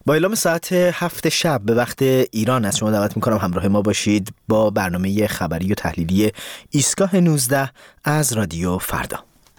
با اعلام ساعت 7 شب به وقت ایران از شما دعوت میکنم همراه ما باشید با برنامه خبری و تحلیلی ایستگاه 19 از رادیو فردا.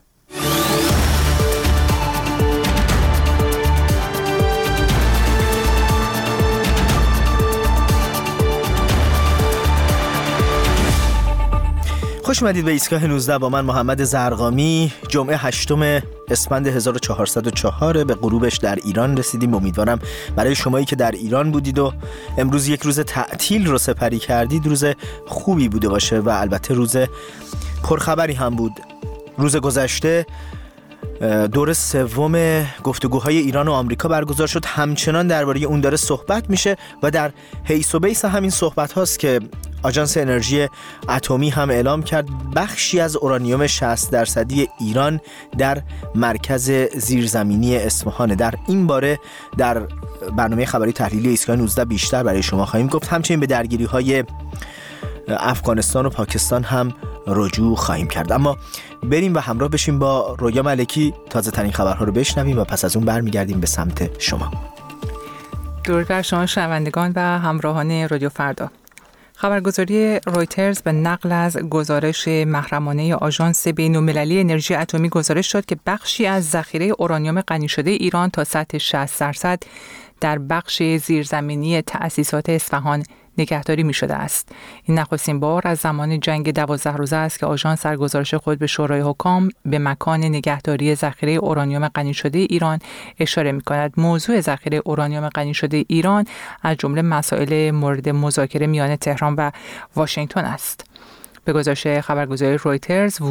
خوش اومدید به ایستگاه 19 با من محمد زرقامی. جمعه 8 اسفند 1404 به غروبش در ایران رسیدیم. امیدوارم برای شمایی که در ایران بودید و امروز یک روز تعطیل رو سپری کردید روز خوبی بوده باشه و البته روز پرخبری هم بود. روز گذشته دور سوم گفتگوهای ایران و آمریکا برگزار شد. همچنان درباره اون داره صحبت میشه و در حیث و بیس همین صحبت هاست که آژانس انرژی اتمی هم اعلام کرد بخشی از اورانیوم 60% ایران در مرکز زیرزمینی اصفهان. در این باره در برنامه خبری تحلیلی ایستگاه 19 بیشتر برای شما خواهیم گفت. همچنین به درگیری‌های افغانستان و پاکستان هم رجوع خواهیم کرد. اما بریم و همراه بشیم با رویا ملکی، تازه ترین خبرها رو بشنویم و پس از اون برمیگردیم به سمت شما. درود بر شما شنوندگان و همراهان رادیو فردا. خبرگزاری رویترز به نقل از گزارش محرمانه آژانس بین‌المللی انرژی اتمی گزارش داد که بخشی از ذخیره اورانیوم غنی شده ایران تا سطح 60% در بخش زیرزمینی تأسیسات اصفهان نگهداری می شده است. این نخستین بار از زمان جنگ 12 روزه است که آژانس در گزارش خود به شورای حکام به مکان نگهداری ذخیره اورانیوم غنی شده ایران اشاره می کند. موضوع ذخیره اورانیوم غنی شده ایران از جمله مسائل مورد مذاکره میان تهران و واشنگتن است. به گزارش خبرگزاری رویترز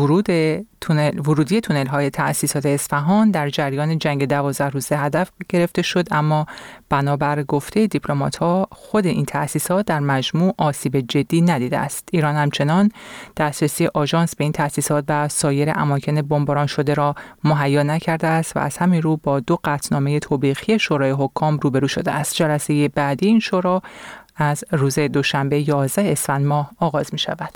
ورودی تونل های تأسیسات اصفهان در جریان جنگ 12 روزه هدف گرفته شد، اما بنابر گفته دیپلمات ها خود این تأسیسات در مجموع آسیب جدی ندیده است. ایران همچنان دسترسی آژانس به این تأسیسات و سایر اماکن بمباران شده را مهیا نکرده است و از همین رو با 2 قطعنامه توبیخی شورای حکام روبرو شده است. جلسه بعدی این شورا از روز دوشنبه 11 اسفند ماه آغاز می شود.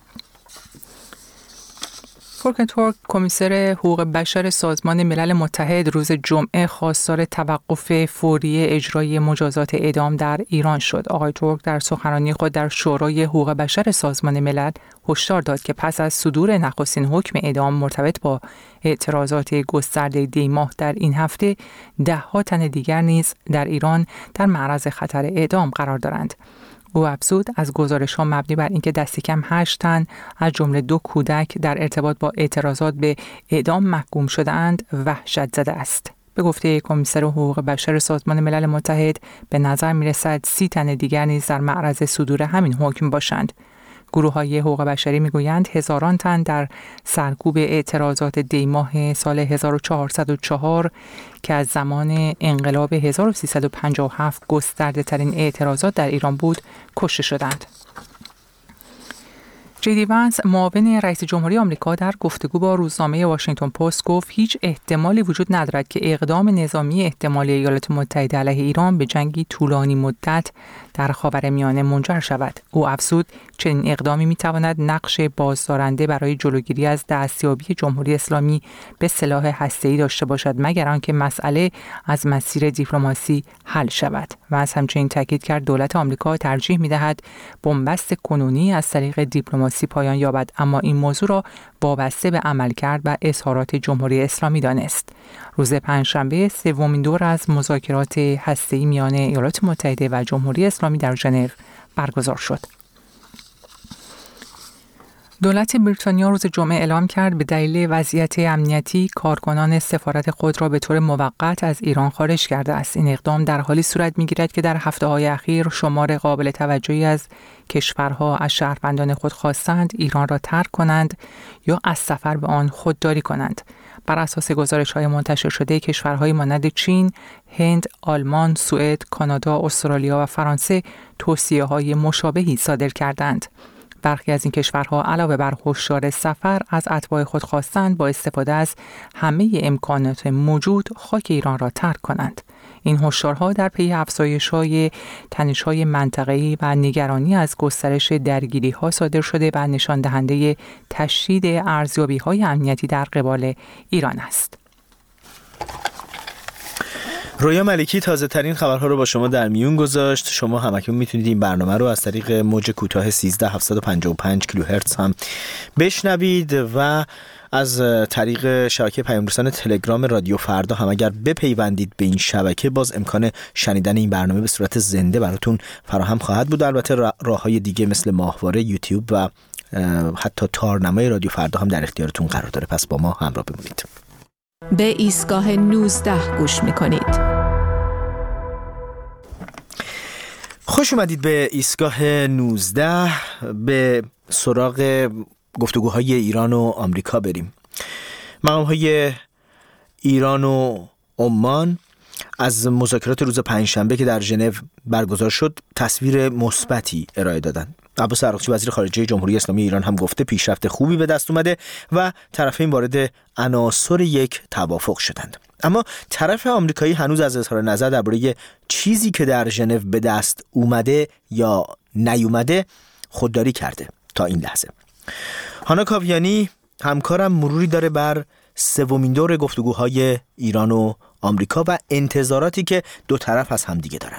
فولکر تورک، کمیسر حقوق بشر سازمان ملل متحد، روز جمعه خواستار توقف فوری اجرای مجازات اعدام در ایران شد. آقای تورک در سخنرانی خود در شورای حقوق بشر سازمان ملل هشدار داد که پس از صدور نخستین حکم اعدام مرتبط با اعتراضات گسترده دیماه در این هفته، 10 تن دیگر نیز در ایران در معرض خطر اعدام قرار دارند. او افزود از گزارش‌ها مبنی بر اینکه دست کم 8 تن از جمله 2 کودک در ارتباط با اعتراضات به اعدام محکوم شده‌اند وحشت زده است. به گفته کمیسر حقوق بشر سازمان ملل متحد به نظر می‌رسد 30 تن دیگر نیز در معرض صدور همین حکم باشند. گروه‌های حقوق بشری می‌گویند هزاران تن در سرکوب اعتراضات دیماه سال 1404 که از زمان انقلاب 1357 گسترده‌ترین اعتراضات در ایران بود کشته شدند. جی دی وانس، معاون رئیس جمهوری آمریکا، در گفتگو با روزنامه واشنگتن پست گفت هیچ احتمالی وجود ندارد که اقدام نظامی احتمالی ایالات متحده علیه ایران به جنگی طولانی مدت در خاورمیانه منجر شود. او افزود چنین اقدامی میتواند نقش بازدارنده برای جلوگیری از دستیابی جمهوری اسلامی به سلاح هسته‌ای داشته باشد مگر آنکه مسئله از مسیر دیپلماسی حل شود. و از همچنین تاکید کرد دولت آمریکا ترجیح میدهد بنبست کنونی از طریق دیپلماسی پایان یابد، اما این موضوع را وابسته به عملکرد و اظهارات جمهوری اسلامی دانست. روز پنجشنبه سومین دور از مذاکرات هسته‌ای میان ایالات متحده و جمهوری اسلامی در ژنو برگزار شد. دولت بریتانیا روز جمعه اعلام کرد به دلیل وضعیت امنیتی کارکنان سفارت خود را به طور موقت از ایران خارج کرده است. این اقدام در حالی صورت می‌گیرد که در هفته‌های اخیر شمار قابل توجهی از کشورها از شهروندان خود خواستند ایران را ترک کنند یا از سفر به آن خودداری کنند. بر اساس گزارش‌های منتشر شده کشورهای مانند چین، هند، آلمان، سوئد، کانادا، استرالیا و فرانسه توصیه‌های مشابهی صادر کردند. برخی از این کشورها علاوه بر هشدار سفر از اتباع خود خواستند با استفاده از همه امکانات موجود خاک ایران را ترک کنند. این هشدارها در پی افزایش‌های تنش‌های منطقه‌ای و نگرانی از گسترش درگیری‌ها صادر شده و نشان دهنده تشدید ارزیابی‌های امنیتی در قبال ایران است. رویا ملکی تازه ترین خبرها رو با شما در میون گذاشت. شما همکنون میتونید این برنامه رو از طریق موج کوتاه 13755 کیلوهرتز هم بشنوید و از طریق شبکه پیام‌رسان تلگرام رادیو فردا هم اگر بپیوندید به این شبکه باز امکان شنیدن این برنامه به صورت زنده براتون فراهم خواهد بود. البته راه‌های دیگه مثل ماهواره، یوتیوب و حتی تارنمای رادیو فردا هم در اختیارتون قرار داره. پس با ما همراه بمونید. به ایستگاه 19 گوش می‌کنید. خوش اومدید به ایستگاه 19. به سراغ گفتگوهای ایران و آمریکا بریم. مقام‌های ایران و عمان از مذاکرات روز پنجشنبه که در ژنو برگزار شد تصویر مثبتی ارائه دادند. عباس عراقچی وزیر خارجه جمهوری اسلامی ایران هم گفته پیشرفت خوبی به دست اومده و طرفین وارد عناصر یک توافق شدند. اما طرف آمریکایی هنوز از اظهار نظر درباره چیزی که در ژنو به دست اومده یا نیومده خودداری کرده تا این لحظه. هانا کاویانی همکارم مروری داره بر سومین دور گفتگوهای ایران و آمریکا و انتظاراتی که دو طرف از همدیگه دارن.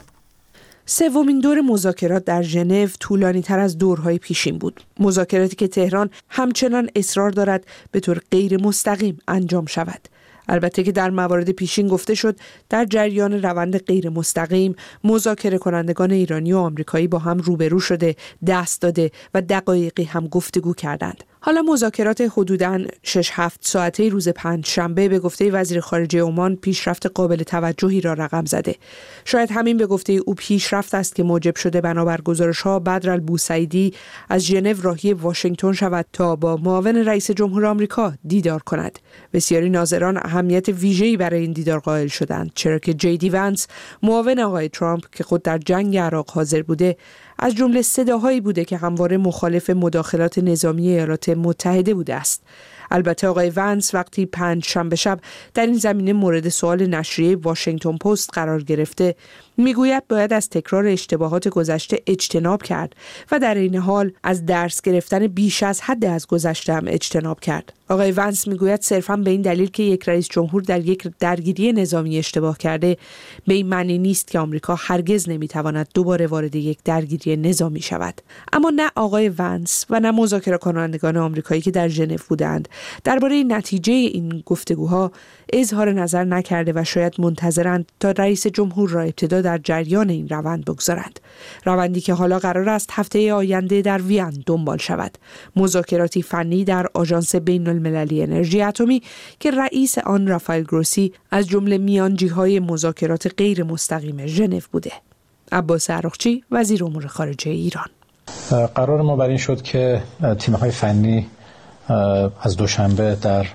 سومین دور مذاکرات در ژنو طولانی تر از دورهای پیشین بود. مذاکراتی که تهران همچنان اصرار دارد به طور غیر مستقیم انجام شود. البته که در موارد پیشین گفته شد در جریان روند غیر مستقیم مذاکره کنندگان ایرانی و آمریکایی با هم روبرو شده، دست داده و دقایقی هم گفتگو کردند. حالا مذاکرات حدوداً 6-7 ساعته روز پنجشنبه به گفته وزیر خارجه عمان پیشرفت قابل توجهی را رقم زده. شاید همین به گفته او پیشرفت است که موجب شده بنابر گزارش‌ها بدرالبوسعیدی از ژنو راهی واشنگتن شود تا با معاون رئیس جمهور آمریکا دیدار کند. بسیاری ناظران اهمیت ویژه‌ای برای این دیدار قائل شدند، چرا که جی دی ونس معاون آقای ترامپ که خود در جنگ عراق حاضر بوده از جمله صداهایی بوده که همواره مخالف مداخلات نظامی ایالات متحده بوده است. البته آقای ونس وقتی پنجشنبه شب در این زمینه مورد سوال نشریه واشنگتن پست قرار گرفته میگوید باید از تکرار اشتباهات گذشته اجتناب کرد و در این حال از درس گرفتن بیش از حد از گذشته هم اجتناب کرد. آقای ونس میگوید صرفاً به این دلیل که یک رئیس جمهور در یک درگیری نظامی اشتباه کرده به این معنی نیست که آمریکا هرگز نمیتواند دوباره وارد یک درگیری نظامی شود. اما نه آقای ونس و نه مذاکره کنندگان آمریکایی که در ژنو بودند درباره نتیجه این گفتگوها اظهار نظر نکرده و شاید منتظرند تا رئیس جمهور را ابتدا در جریان این روند بگذارند. روندی که حالا قرار است هفته آینده در وین دنبال شود. مذاکراتی فنی در آژانس بین‌المللی انرژی اتمی که رئیس آن رافائل گروسی از جمله میانجی‌های مذاکرات غیر مستقیم ژنو بوده. عباس عراقچی وزیر امور خارجه ایران. قرار ما بر این شد که تیم‌های فنی از دوشنبه در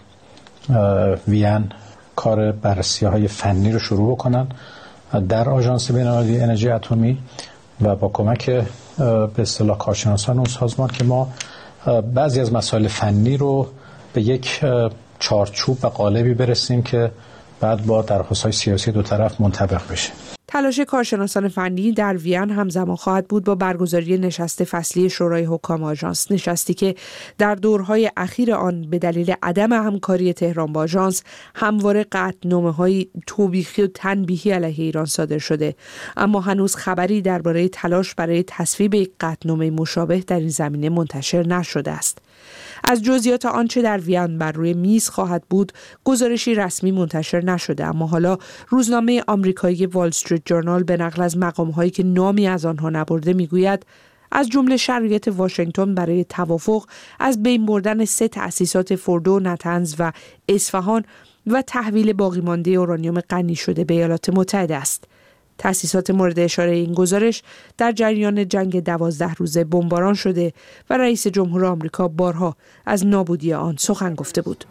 وین کار بررسی‌های فنی رو شروع بکنن در آژانس بین‌المللی انرژی اتمی و با کمک به اصطلاح کارشناسان اون سازمان که ما بعضی از مسائل فنی رو به یک چارچوب و قالبی برسیم که بعد با درخواست‌های سیاسی دو طرف منطبق بشه. تلاش کارشناسان فنی در وین همزمان خواهد بود با برگزاری نشست فصلی شورای حکام آژانس، نشستی که در دورهای اخیر آن به دلیل عدم همکاری تهران با آژانس همواره قطعنامه‌های توبیخی و تنبیهی علیه ایران صادر شده، اما هنوز خبری درباره تلاش برای تصویب یک قطعنامه مشابه در این زمینه منتشر نشده است. از جزئیات آنچه در وین بر روی میز خواهد بود گزارشی رسمی منتشر نشده، اما حالا روزنامه آمریکایی وال استریت جورنال به نقل از مقام‌هایی که نامی از آنها نبرده میگوید از جمله شرایط واشنگتن برای توافق از بین بردن 3 تأسیسات فوردو، نتنز و اصفهان و تحویل باقی مانده اورانیوم غنی شده به ایالات متحده است. تأسیسات مورد اشاره این گزارش در جریان جنگ 12 روزه بمباران شده و رئیس جمهور آمریکا بارها از نابودی آن سخن گفته بود.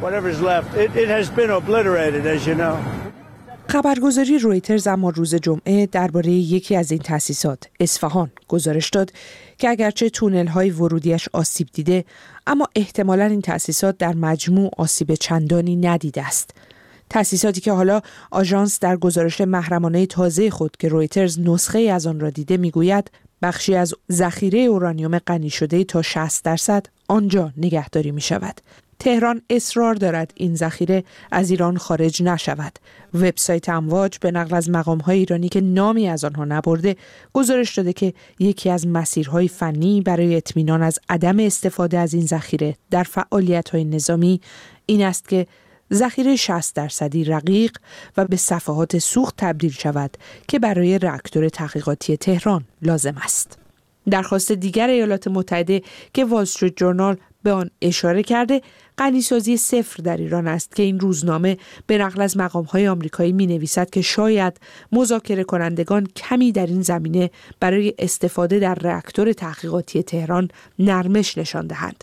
خبرگزاری رویترز اما روز جمعه درباره یکی از این تأسیسات، اصفهان، گزارش داد که اگرچه تونل‌های ورودیش آسیب دیده، اما احتمالاً این تأسیسات در مجموع آسیب چندانی ندیده است. تأسیساتی که حالا آژانس در گزارش محرمانه تازه خود که رویترز نسخه از آن را دیده میگوید بخشی از ذخیره اورانیوم غنی شده تا 60% آنجا نگهداری می شود. تهران اصرار دارد این ذخیره از ایران خارج نشود. وبسایت امواج به نقل از مقام‌های ایرانی که نامی از آنها نبرده گزارش داده که یکی از مسیرهای فنی برای اطمینان از عدم استفاده از این ذخیره در فعالیت‌های نظامی این است که ذخیره 60% رقیق و به صفحات سوخت تبدیل شود که برای راکتور تحقیقاتی تهران لازم است. درخواست دیگر ایالات متحده که وال استریت جورنال به آن اشاره کرده غنیسازی صفر در ایران است که این روزنامه به نقل از مقام‌های آمریکایی می‌نویسد که شاید مذاکره کنندگان کمی در این زمینه برای استفاده در راکتور تحقیقاتی تهران نرمش نشان دهند.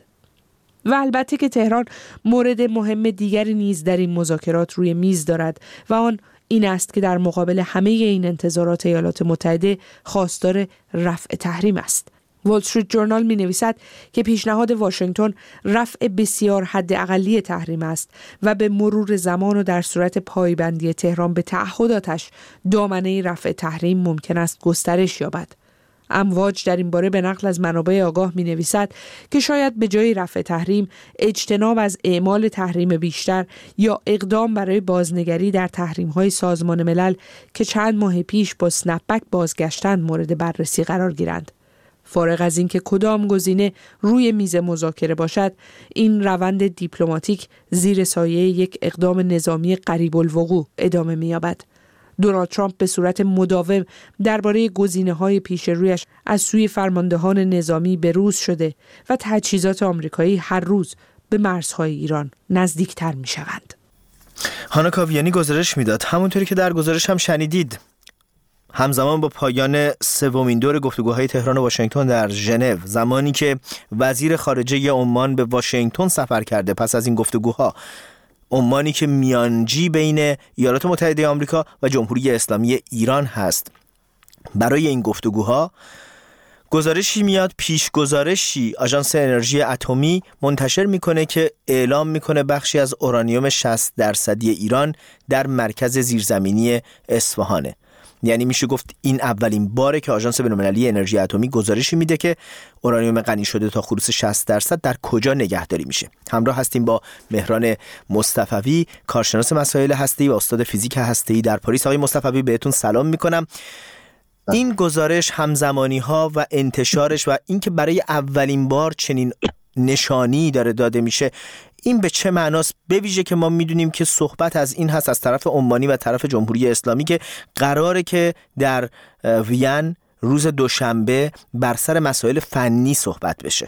و البته که تهران مورد مهم دیگری نیز در این مذاکرات روی میز دارد و آن این است که در مقابل همه این انتظارات ایالات متحده خواستار رفع تحریم است. وال استریت جورنال می نویسد که پیشنهاد واشنگتن رفع بسیار حد اقلی تحریم است و به مرور زمان و در صورت پایبندی تهران به تعهداتش دامنه رفع تحریم ممکن است گسترش یابد. امواج در این باره به نقل از منابع آگاه می نویسد که شاید به جای رفع تحریم اجتناب از اعمال تحریم بیشتر یا اقدام برای بازنگری در تحریم‌های سازمان ملل که چند ماه پیش با سنپبک بازگشتن مورد بررسی قرار گیرند. فارغ از اینکه کدام گزینه روی میز مذاکره باشد، این روند دیپلماتیک زیر سایه یک اقدام نظامی قریب الوقوع ادامه می‌یابد. دونالد ترامپ به صورت مداوم درباره گزینه‌های پیش رویش از سوی فرماندهان نظامی بروز شده و تجهیزات آمریکایی هر روز به مرزهای ایران نزدیکتر می‌شوند. هانا کاویانی گزارش میداد، همونطوری که در گزارش هم شنیدید، همزمان با پایان سومین دور گفتگوهای تهران و واشنگتن در ژنو، زمانی که وزیر خارجه عمان به واشنگتن سفر کرده پس از این گفتگوها، عمانی که میانجی بین ایالات متحده آمریکا و جمهوری اسلامی ایران هست، برای این گفتگوها گزارشی میاد، پیش گزارشی آژانس انرژی اتمی منتشر میکنه که اعلام میکنه بخشی از اورانیوم 60% ایران در مرکز زیرزمینی اصفهانه. یعنی میشه گفت این اولین باره که آژانس بین‌المللی انرژی اتمی گزارشی میده که اورانیوم غنی شده تا خلوص 60% در کجا نگهداری میشه. همراه هستیم با مهران مصطفوی، کارشناس مسائل هسته‌ای و استاد فیزیک هسته‌ای در پاریس. آقای مصطفوی بهتون سلام میکنم. این گزارش، همزمانی ها و انتشارش و اینکه برای اولین بار چنین نشانی داره داده میشه، این به چه معناست؟ به ویژه که ما میدونیم که صحبت از این هست از طرف عمانی و طرف جمهوری اسلامی که قراره که در وین روز دوشنبه بر سر مسائل فنی صحبت بشه.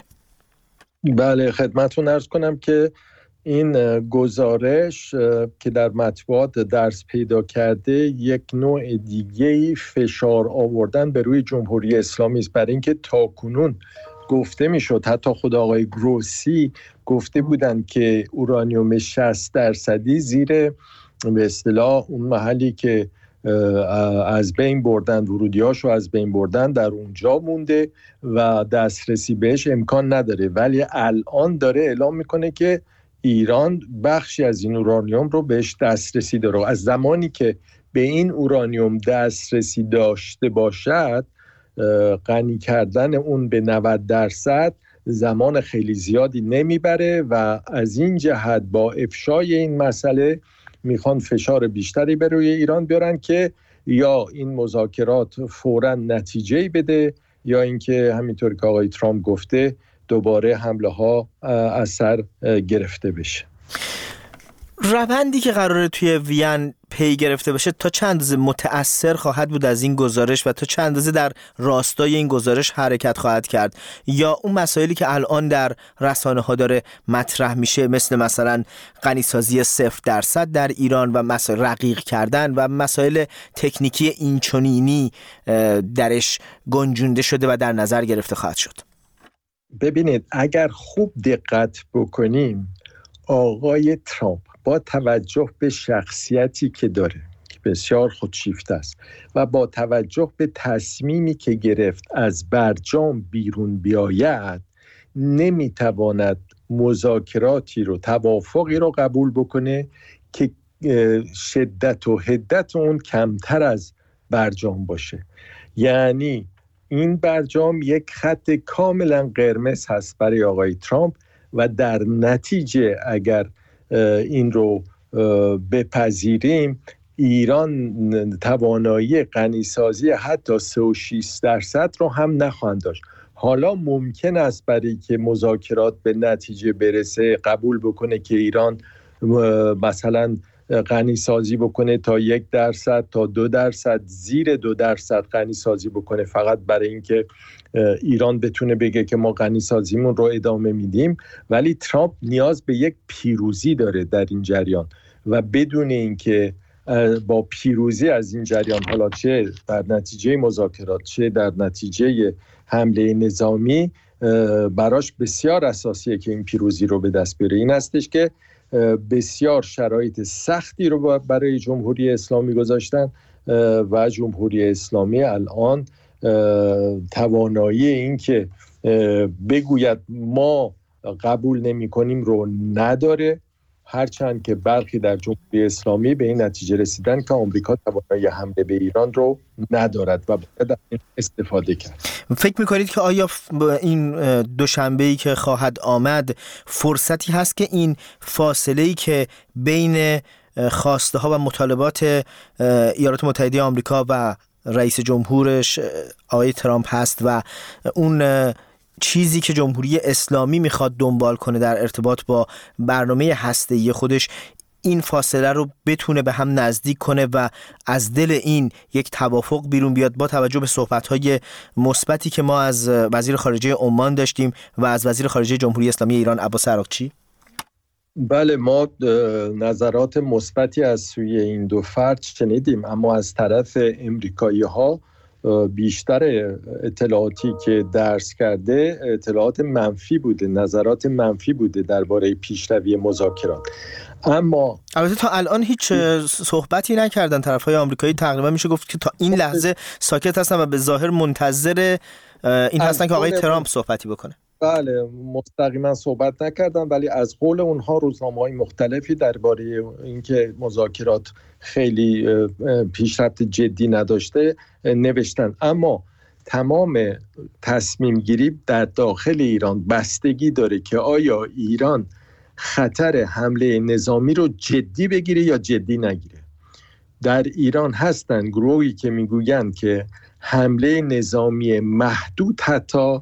بله، خدمتتون عرض کنم که این گزارش که در مطبوعات درس پیدا کرده یک نوع دیگه‌ای فشار آوردن به روی جمهوری اسلامی است، برای اینکه تاکنون گفته میشد، حتی خود آقای گروسی گفته بودند که اورانیوم 60% زیر به اصطلاح اون محلی که از بین بردن، ورودیاشو از بین بردن، در اونجا مونده و دسترسی بهش امکان نداره. ولی الان داره اعلام میکنه که ایران بخشی از این اورانیوم رو بهش دسترسی داره. از زمانی که به این اورانیوم دسترسی داشته باشد، غنی کردن اون به 90% زمان خیلی زیادی نمیبره و از این جهت با افشای این مسئله میخوان فشار بیشتری به روی ایران بیارن که یا این مذاکرات فوراً نتیجه‌ای بده یا اینکه همینطور که آقای ترامپ گفته دوباره حمله ها از سر گرفته بشه. روندی که قراره توی وین پی گرفته بشه تا چند اندازه متأثر خواهد بود از این گزارش و تا چند اندازه در راستای این گزارش حرکت خواهد کرد، یا اون مسائلی که الان در رسانه ها داره مطرح میشه مثلا غنیسازی 0% در ایران و مسائل رقیق کردن و مسائل تکنیکی اینچنینی درش گنجونده شده و در نظر گرفته خواهد شد؟ ببینید، اگر خوب دقت بکنیم، آقای ترامپ با توجه به شخصیتی که داره که بسیار خودشیفته است و با توجه به تصمیمی که گرفت از برجام بیرون بیاید، نمیتواند مذاکراتی رو، توافقی رو قبول بکنه که شدت و حدت اون کمتر از برجام باشه. یعنی این برجام یک خط کاملا قرمز هست برای آقای ترامپ و در نتیجه اگر این رو بپذیریم، ایران توانایی غنیسازی حتی 3.6% رو هم نخواهند داشت. حالا ممکن است برای که مذاکرات به نتیجه برسه قبول بکنه که ایران مثلا غنیسازی بکنه تا 1% تا 2%، زیر 2% غنیسازی بکنه، فقط برای اینکه ایران بتونه بگه که ما غنیسازیمون رو ادامه میدیم. ولی ترامپ نیاز به یک پیروزی داره در این جریان و بدون اینکه با پیروزی از این جریان، حالا چه در نتیجه مذاکرات چه در نتیجه حمله نظامی، براش بسیار اساسیه که این پیروزی رو به دست بیاره. این هستش که بسیار شرایط سختی رو برای جمهوری اسلامی گذاشتن و جمهوری اسلامی الان توانایی این که بگوید ما قبول نمی کنیم رو نداره، هرچند که برخی در جمهوری اسلامی به این نتیجه رسیدن که آمریکا توانایی حمله به ایران رو ندارد و باید استفاده کرد. فکر میکنید که آیا این دوشنبه‌ای که خواهد آمد فرصتی هست که این فاصله‌ای که بین خواسته ها و مطالبات ایالات متحده آمریکا و رئیس جمهورش آقای ترامپ هست و اون چیزی که جمهوری اسلامی میخواد دنبال کنه در ارتباط با برنامه هسته‌ای خودش، این فاصله رو بتونه به هم نزدیک کنه و از دل این یک توافق بیرون بیاد، با توجه به صحبت‌های مثبتی که ما از وزیر خارجه عمان داشتیم و از وزیر خارجه جمهوری اسلامی ایران عباس عراقچی؟ بله، ما نظرات مثبتی از سوی این دو فرد شنیدیم، اما از طرف امریکایی‌ها بیشتر اطلاعاتی که درس کرده اطلاعات منفی بوده، نظرات منفی بوده درباره پیشروی مذاکرات. اما البته تا الان هیچ صحبتی نکردن طرف‌های آمریکایی، تقریبا میشه گفت که تا این لحظه ساکت هستن و به ظاهر منتظر این هستن که آقای ترامپ صحبتی بکنه. بله، مستقیما صحبت نکردن، ولی از قول اونها روزنامه‌های مختلفی درباره اینکه مذاکرات خیلی پیشرفت جدی نداشته نوشتن. اما تمام تصمیم گیری در داخل ایران بستگی داره که آیا ایران خطر حمله نظامی رو جدی بگیره یا جدی نگیره. در ایران هستن گروهی که میگوین که حمله نظامی محدود، حتی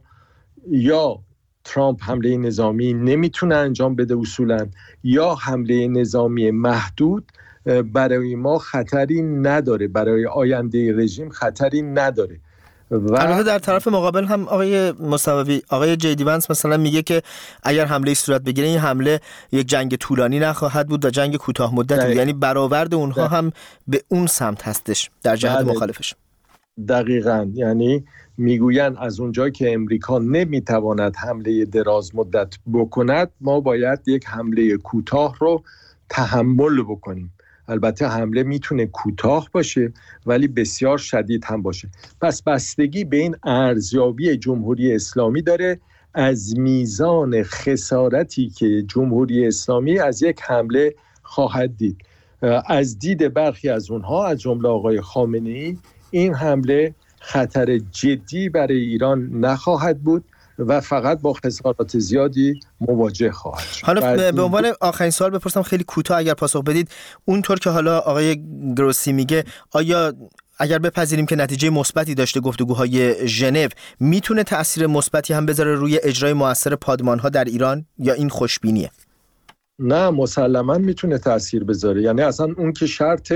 یا ترامپ حمله نظامی نمیتونه انجام بده اصولا، یا حمله نظامی محدود برای ما خطری نداره، برای آینده رژیم خطری نداره. البته در طرف مقابل هم آقای مصوبی، آقای جیدی ونس مثلا میگه که اگر حمله صورت بگیره این حمله یک جنگ طولانی نخواهد بود و جنگ کوتاه مدت بود، یعنی برآورد اونها هم به اون سمت هستش در جهت مخالفش. دقیقاً، یعنی میگوین از اونجایی که امریکا نمیتواند حمله دراز مدت بکند، ما باید یک حمله کوتاه رو تحمل بکنیم. البته حمله میتونه کوتاه باشه ولی بسیار شدید هم باشه. پس بستگی به این ارزیابی جمهوری اسلامی داره از میزان خسارتی که جمهوری اسلامی از یک حمله خواهد دید. از دید برخی از اونها، از جمله آقای خامنه‌ای، این حمله خطر جدی برای ایران نخواهد بود و فقط با خسارات زیادی مواجه خواهد شد. حالا به عنوان آخرین سوال بپرسم خیلی کوتاه اگر پاسخ بدید، اونطور که حالا آقای گروسی میگه، آیا اگر بپذیریم که نتیجه مثبتی داشته گفتگوهای ژنو، میتونه تأثیر مثبتی هم بذاره روی اجرای مؤثر پادمانها در ایران یا این خوشبینیه؟ نه، مسلماً میتونه تأثیر بذاره. یعنی اصلا اون که شرط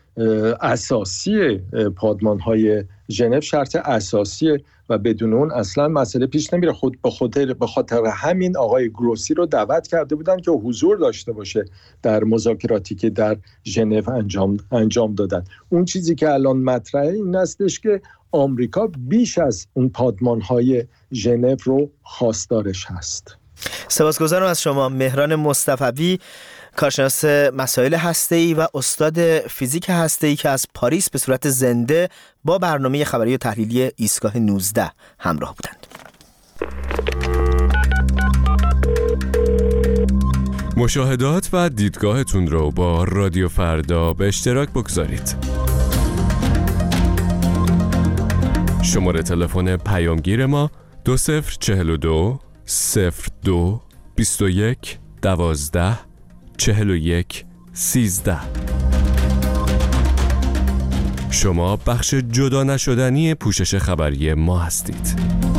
اساسی پادمانهای ژنو شرط اساسیه و بدون اون اصلا مسئله پیش نمیره. به خاطر همین آقای گروسی رو دعوت کرده بودن که حضور داشته باشه در مذاکراتی که در ژنو انجام دادن. اون چیزی که الان مطرحه این هستش که آمریکا بیش از اون پادمانهای ژنو رو خواستارش هست. سپاسگزارم از شما مهران مصطفوی، کارشناس مسائل هسته‌ای و استاد فیزیک هسته‌ای که از پاریس به صورت زنده با برنامه خبری و تحلیلی ایستگاه 19 همراه بودند. مشاهدات و دیدگاهتون رو با رادیو فردا به اشتراک بگذارید. شماره تلفن پیامگیر ما 2042 02 21 12 41 13. شما بخش جدا نشدنی پوشش خبری ما هستید.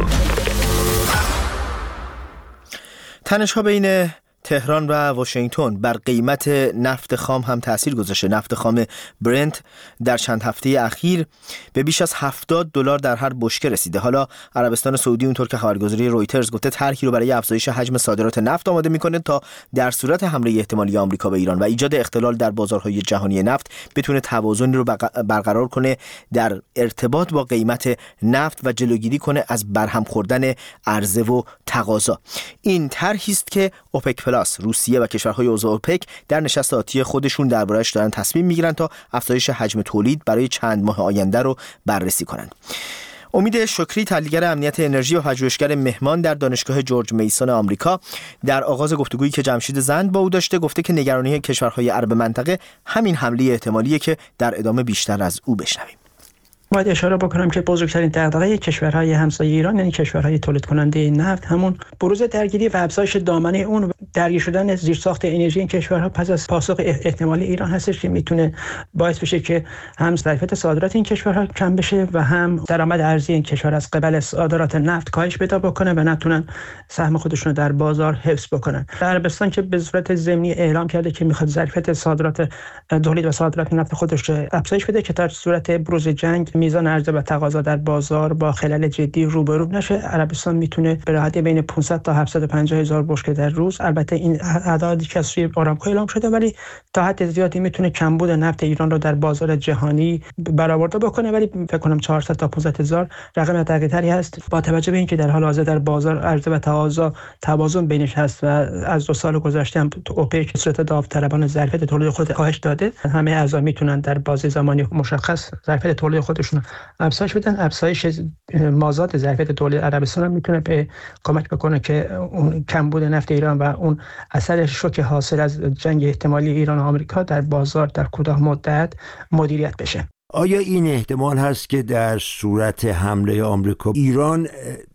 تنش‌ها بین تهران و واشنگتن بر قیمت نفت خام هم تأثیر گذاشته. نفت خام برنت در چند هفته اخیر به بیش از $70 در هر بشکه رسیده. حالا عربستان سعودی اونطور که خبرگزاری رویترز گفته طرحی رو برای افزایش حجم صادرات نفت آماده میکنه تا در صورت حمله احتمالی آمریکا به ایران و ایجاد اختلال در بازارهای جهانی نفت بتونه توازن رو برقرار کنه در ارتباط با قیمت نفت و جلوگیری کنه از برهم خوردن عرضه و تقاضا. این طرحی است که اوپک پلاس، روسیه و کشورهای عضو اوپک در نشست آتی خودشون درباره‌اش دارن تصمیم میگیرن تا افزایش حجم تولید برای چند ماه آینده رو بررسی کنند. امید شکری، تحلیلگر امنیت انرژی و پژوهشگر مهمان در دانشگاه جورج میسون آمریکا، در آغاز گفتگویی که جمشید زند با او داشته گفته که نگرانی کشورهای عرب منطقه همین حمله احتمالیه که در ادامه بیشتر از او بشنویم. باید اشاره بکنم که بزرگترین دغدغه کشورهای همسایه ایران یعنی کشورهای تولید کننده نفت همون بروز درگیری و افزایش دامنه اون درگیر شدن زیرساخت انرژی این کشورها پس از پاسخ احتمالی ایران هستش که میتونه باعث بشه که هم ظرفیت صادرات این کشورها کم بشه و هم درآمد ارزی این کشور از قبل صادرات نفت کاهش پیدا بکنه و نتونن سهم خودشون رو در بازار حفظ بکنن. عربستان که به صورت ضمنی اعلام کرده که میخواد ظرفیت صادرات تولید و صادرات نفت خودش رو افزایش بده که در صورت بروز جنگ میزان عرضه و تقاضا در بازار با خلل جدی روبرو نشه، عربستان میتونه به راحتی بین 500 تا 750 هزار بشکه در روز، البته این اعدادی که از سوی آرامکو اعلام شده، ولی تا حد زیادی میتونه کمبود نفت ایران رو در بازار جهانی برآورده بکنه، ولی فکر کنم 400 تا 500 هزار رقم دقیق‌تری هست با توجه به اینکه در حال حاضر در بازار عرضه و تقاضا توازن بینش هست و از 2 سال گذشته هم اوپک صورت داوطلبانه ظرفیت تولید خود کاهش داده. همه اعضا میتونن در بازه زمانی مشخص ظرفیت تولید خودشون افزایش بدن. افزایش مازاد ظرفیت تولید عربستان هم میتونه به کمک بکنه که اون کمبود نفت ایران و اون اثر شوک حاصل از جنگ احتمالی ایران و آمریکا در بازار در کوتاه مدت مدیریت بشه. آیا این احتمال هست که در صورت حمله آمریکا ایران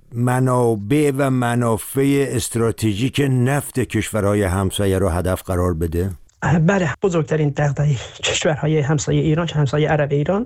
منابع و منافع استراتژیک نفت کشورهای همسایه را هدف قرار بده؟ بله، بزرگترین دغدغه کشورهای همسایه ایران چه همسایه عرب ایران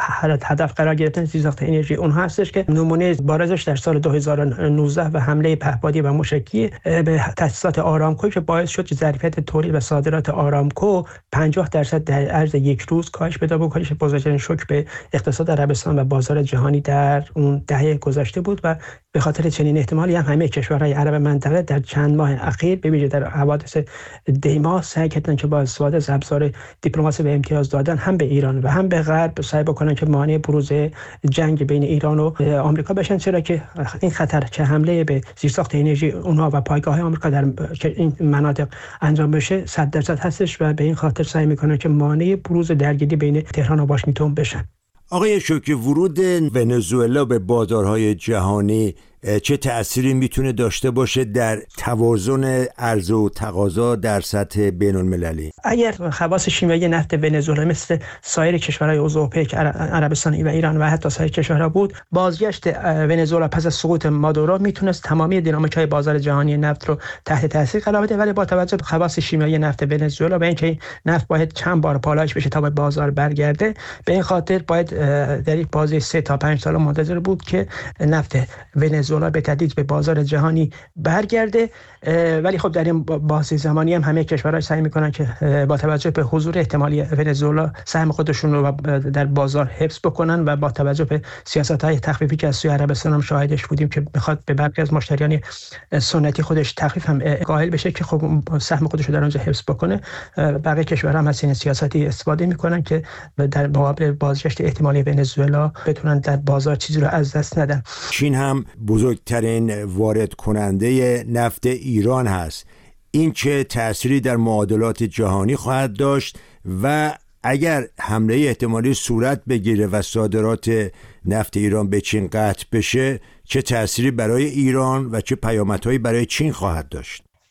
هدف قرار گرفتن زیرساخت انرژی اونها هستش که نمونه بارزش در سال 2019 و حمله پهپادی و موشکی به تأسیسات آرامکو که باعث شد که ظرفیت تولید و صادرات آرامکو 50% در عرض یک روز کاهش پیدا بکنه. بزرگترین شوک به اقتصاد عربستان و بازار جهانی در اون دهه گذشته بود و به خاطر چنین احتمالی هم همه کشورهای عرب منطقه در چند ماه اخیر به ویژه در حوادث دیما سعی کردن که با استفاده از ابزار دیپلماسی و امتیاز دادن هم به ایران و هم به غرب سعی بکنن که مانع بروز جنگ بین ایران و آمریکا بشن، چرا که این خطر که حمله به زیرساخت انرژی اونها و پایگاه آمریکا در این مناطق انجام بشه 100% هستش و به این خاطر سعی میکنن که مانع بروز درگیری بین تهران و واشنگتن بشن. آقای شوکی، ورود ونزوئلا به بازارهای جهانی چه تأثیری میتونه داشته باشه در توازن عرضه و تقاضا در سطح بین المللی؟ اگر خواص شیمیایی نفت ونزوئلا مثل سایر کشورهای عضو اوپک، عربستان و ایران و حتی سایر کشورها بود، بازگشت ونزوئلا پس از سقوط مادورو میتونست تمامی دینامیکای بازار جهانی نفت رو تحت تاثیر قرار بده، ولی با توجه به خواص شیمیایی نفت ونزوئلا و اینکه نفت باید چند بار پالایش بشه تا به بازار برگرده، به این خاطر باید در یک بازه 3 تا 5 سال منتظر بود که نفت ونزوئلا به تدریج به بازار جهانی برگرده. ولی خب در این بازه زمانی هم همه کشورها سعی میکنن که با توجه به حضور احتمالی ونزوئلا سهم خودشون رو در بازار حفظ بکنن و با توجه به سیاست‌های تخفیفی که از سوی عربستان هم شاهدش بودیم که میخواد به برخی از مشتریان سنتی خودش تخفیف هم قائل بشه که خب سهم خودش رو در اونجا حفظ بکنه. بقیه کشورها هم از این سیاستی استفاده میکنن که در مقابل بازگشت احتمالی ونزوئلا بتونن در بازار چیزی رو از دست ندن. چین هم بزرگترین وارد کننده نفت ایران هست. این چه تأثیری در معادلات جهانی خواهد داشت و اگر حمله احتمالی صورت بگیره و صادرات نفت ایران به چین قطع بشه چه تأثیری برای ایران و چه پیامدهایی برای چین خواهد داشت؟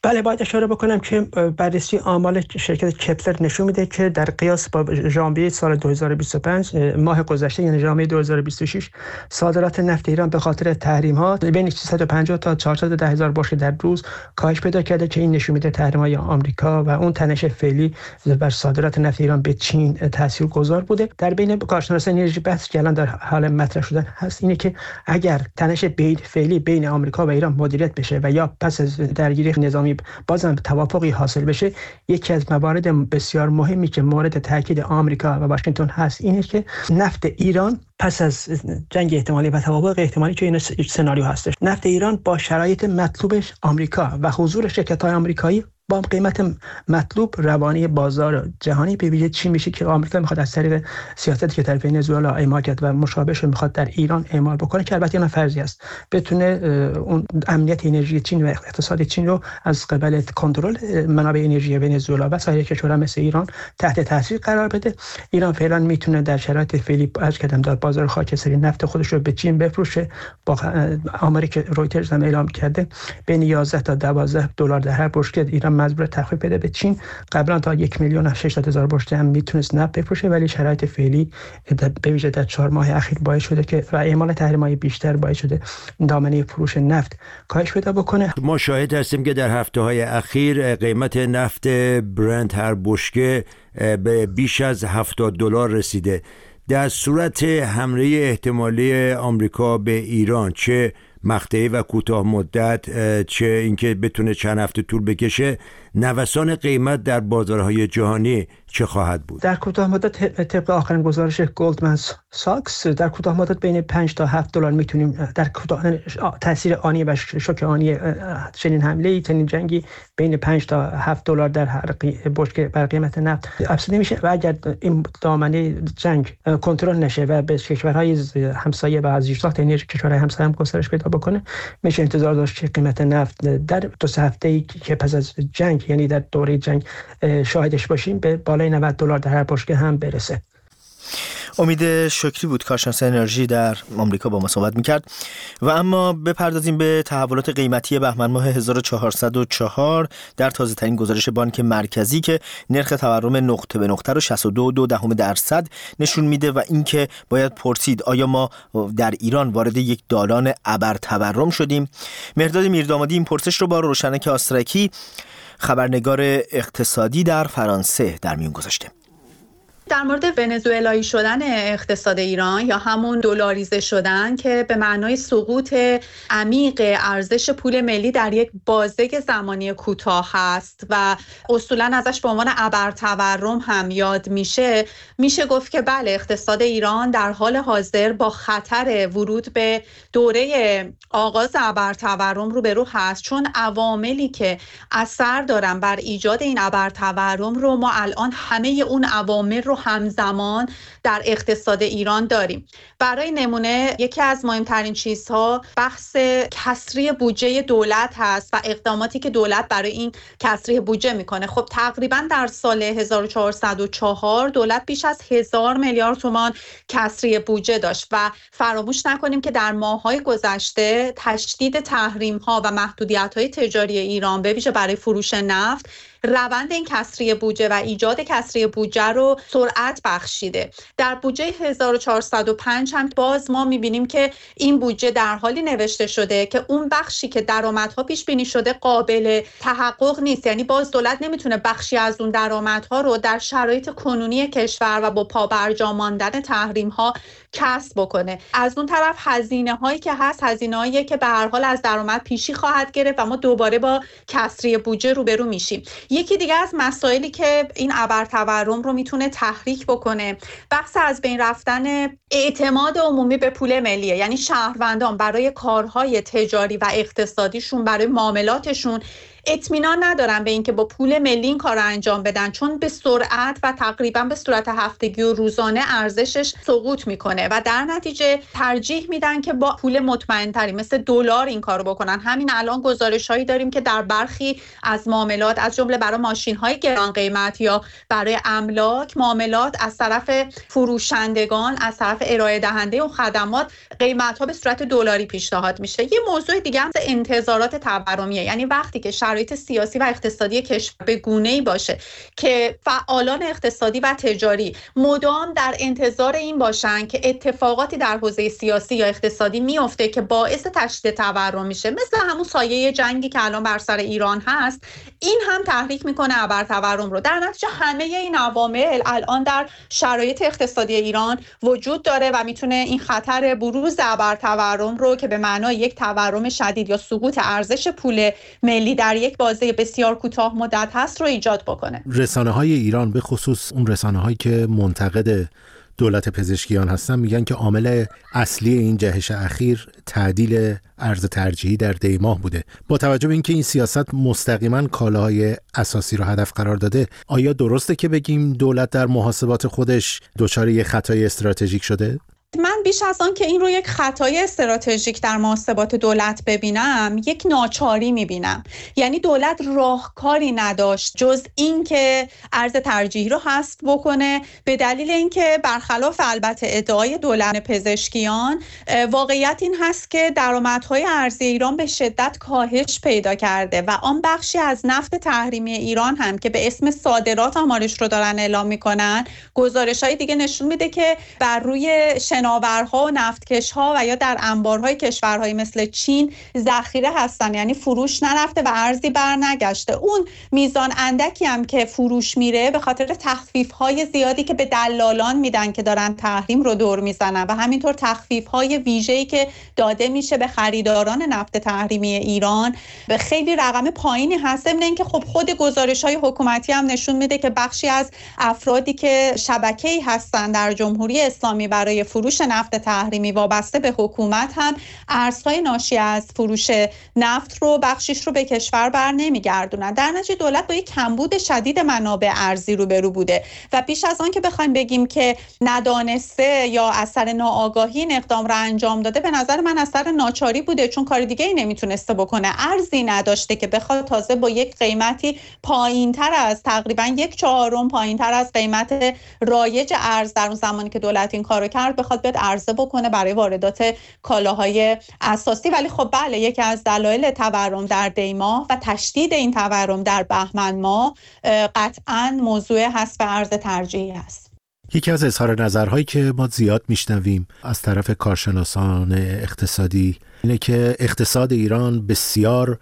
بله، باید اشاره بکنم که بررسی آمار شرکت کپلر نشون میده که در قیاس با ژانویه سال 2025 ماه گذشته یعنی ژانویه 2026 صادرات نفت ایران به خاطر تحریم ها بین 350 تا 410 هزار بشکه در روز کاهش پیدا کرده که این نشون میده تحریم های آمریکا و اون تنش فعلی بر صادرات نفت ایران به چین تاثیرگذار بوده. در بین کارشناسان انرژی بحث که الان در حال مطرح شدن هست اینه که اگر تنش فعلی بین آمریکا و ایران مدیریت بشه و یا پس از درگیری نظامی بازم توافقی حاصل بشه، یکی از موارد بسیار مهمی که مورد تاکید آمریکا و واشنگتن هست اینه که نفت ایران پس از جنگ احتمالی و توافق احتمالی که این سناریو هستش، نفت ایران با شرایط مطلوبش آمریکا و حضور شرکت‌های آمریکایی با قیمت مطلوب روانی بازار جهانی به ویژه چین میشه که آمریکا میخواد از طریق سیاستی که در ونزوئلا اعمال کرد و مشابهش میخواد در ایران اعمال بکنه که البته اون فرضی است بتونه اون امنیت انرژی چین و اقتصاد چین رو از قبل کنترل منابع انرژی ونزوئلا و سایر کشورها مثل ایران تحت تاثیر قرار بده. ایران فعلا میتونه در شرایط فعلی از کدام در بازار خاکستری نفت خودش رو به چین بفروشه. با آماری که رویترز هم اعلام کرده بین 11 تا 12 دلار در هر بشکه ایران مجبور تخفیف بده به چین. قبلا تا 1,600,000 بشکه هم میتونست نفت بفروشه، ولی شرایط فعلی به ویژه در 4 ماه اخیر باعث شده که و اعمال تحریم‌های بیشتر باعث شده دامنه فروش نفت کاهش پیدا بکنه. ما شاهد هستیم که در هفته‌های اخیر قیمت نفت برنت هر بشکه به بیش از $70 رسیده. در صورت حمله احتمالی آمریکا به ایران، چه مقطعی و کوتاه مدت چه اینکه بتونه چند هفته طول بکشه، نوسان قیمت در بازارهای جهانی چه خواهد بود؟ در کوتاه مدت طبق آخرین گزارش گلدمن ساکس در کوتاه مدت بین 5 تا 7 دلار میتونیم در تاثیر آنی و شوک آنی چنین حمله چنین جنگی بین 5 تا 7 دلار در هر بشکه بر قیمت نفت افزوده میشه و اگر این دامنه جنگ کنترل نشه و به کشورهای همسایه و از زیرساخت انرژی کشورهای همسایه هم گسترش پیدا بکنه، میشه انتظار داشت که قیمت نفت در 2 هفته‌ای که پس از جنگ یعنی در دوره جنگ شاهدش باشیم به بالای $90 در هر بشکه هم برسه. امید شکری بود، کارشناس انرژی در آمریکا، با ما صحبت میکرد. و اما بپردازیم به تحولات قیمتی بهمن ماه 1404 در تازه ترین گزارش بانک مرکزی که نرخ تورم نقطه به نقطه رو 62.2% نشون میده و اینکه باید پرسید آیا ما در ایران وارد یک دالان ابر تورم شدیم؟ مهرداد میردامادی این پرسش رو با روشنک آسترکی، خبرنگار اقتصادی در فرانسه، در میون گذاشته. در مورد ونزوئلایی شدن اقتصاد ایران یا همون دلاریزه شدن که به معنای سقوط عمیق ارزش پول ملی در یک بازه زمانی کوتاه هست و اصولاً ازش به عنوان ابرتورم هم یاد میشه گفت که بله، اقتصاد ایران در حال حاضر با خطر ورود به دوره آغاز ابرتورم روبرو هست، چون عواملی که اثر دارن بر ایجاد این ابرتورم رو ما الان همه اون عوامل رو همزمان در اقتصاد ایران داریم. برای نمونه یکی از مهمترین چیزها بحث کسری بودجه دولت هست و اقداماتی که دولت برای این کسری بودجه میکنه. خب تقریبا در سال 1404 دولت بیش از 1000 میلیارد تومان کسری بودجه داشت و فراموش نکنیم که در ماه‌های گذشته تشدید تحریم‌ها و محدودیت‌های تجاری ایران به ویژه برای فروش نفت روند این کسری بودجه و ایجاد کسری بودجه رو سرعت بخشیده. در بودجه 1405 هم باز ما می‌بینیم که این بودجه در حالی نوشته شده که اون بخشی که درآمدها پیش بینی شده قابل تحقق نیست، یعنی باز دولت نمیتونه بخشی از اون درآمدها رو در شرایط کنونی کشور و با پابرجا ماندن تحریم‌ها کسب بکنه. از اون طرف هزینه‌هایی که هست هزینه‌هایی که به هر حال از درآمد پیشی خواهد گرفت و ما دوباره با کسری بودجه روبرو میشیم. یکی دیگه از مسائلی که این ابرتورم رو میتونه تحریک بکنه بحث از بین رفتن اعتماد عمومی به پول ملیه، یعنی شهروندان برای کارهای تجاری و اقتصادیشون، برای معاملاتشون اطمینان ندارن به اینکه با پول ملی این کار رو انجام بدن، چون به سرعت و تقریبا به صورت هفتگی و روزانه ارزشش سقوط میکنه و در نتیجه ترجیح میدن که با پول مطمئن‌تری مثل دلار این کارو بکنن. همین الان گزارش‌هایی داریم که در برخی از معاملات از جمله برای ماشین‌های گران قیمت یا برای املاک معاملات از طرف فروشندگان، از طرف ارائه دهنده اون خدمات قیمت‌ها به صورت دلاری پیشنهاد میشه. یه موضوع دیگه هم انتظارات تورمیه، یعنی وقتی که شرایط سیاسی و اقتصادی کشور به گونه‌ای باشه که فعالان اقتصادی و تجاری مدام در انتظار این باشن که اتفاقاتی در حوزه سیاسی یا اقتصادی میفته که باعث تشدید تورم میشه، مثل همون سایه جنگی که الان بر سر ایران هست، این هم تحریک میکنه ابر تورم رو. در نتیجه همه این عوامل الان در شرایط اقتصادی ایران وجود داره و میتونه این خطر بروز ابر تورم رو که به معنای یک تورم شدید یا سقوط ارزش پول ملی در یک بازه بسیار کوتاه مدت هست رو ایجاد بکنه. رسانه‌های ایران به خصوص اون رسانه‌هایی که منتقد دولت پزشکیان هستن میگن که عامل اصلی این جهش اخیر تعدیل ارز ترجیحی در دیماه بوده. با توجه به اینکه این سیاست مستقیما کالاهای اساسی رو هدف قرار داده، آیا درسته که بگیم دولت در محاسبات خودش دچار یک خطای استراتژیک شده؟ من بیش از آن که این رو یک خطای استراتژیک در محاسبات دولت ببینم، یک ناچاری میبینم. یعنی دولت راهکاری نداشت جز این که ارز ترجیحی رو حذف بکنه، به دلیل اینکه برخلاف البته ادعای دولت پزشکیان، واقعیت این هست که درآمدهای ارزی ایران به شدت کاهش پیدا کرده و آن بخشی از نفت تحریمی ایران هم که به اسم صادرات آمارش رو دارن اعلام میکنن، گزارش‌های دیگه نشون میده که بر روی شناورها و نفتکش‌ها و یا در انبارهای کشورهای مثل چین ذخیره هستن، یعنی فروش نرفته و ارزی بر نگشته. اون میزان اندکی هم که فروش میره به خاطر تخفیف‌های زیادی که به دلالان میدن که دارن تحریم رو دور میزنن و همینطور تخفیف‌های ویژه‌ای که داده میشه به خریداران نفت تحریمی ایران به خیلی رقم پایینی هست. ضمن اینکه خب خود گزارش‌های حکومتی هم نشون میده که بخشی از افرادی که شبکه‌ای هستن در جمهوری اسلامی برای فروش نفت تحریمی وابسته به حکومت هم ارزهای ناشی از فروش نفت رو بخشیش رو به کشور بر نمیگردونن. در نتیجه دولت با یک کمبود شدید منابع ارزی روبرو بوده و بیش از آن که بخوایم بگیم که ندانسته یا اثر ناآگاهی این اقدام را انجام داده، به نظر من اثر ناچاری بوده، چون کار دیگه ای نمیتونسته بکنه. ارزی نداشته که بخواد تازه با یک قیمتی پایینتر از تقریبا 1/4 پایینتر از قیمت رایج ارز در اون زمانی که دولت این کارو کرد بخواد بیاد عرضه بکنه برای واردات کالاهای اساسی. ولی خب بله، یکی از دلایل تورم در دیماه و تشدید این تورم در بهمن ماه قطعاً موضوع حذف ارز ترجیحی است. یکی از اظهار نظرهایی که ما زیاد میشنویم از طرف کارشناسان اقتصادی اینه که اقتصاد ایران بسیار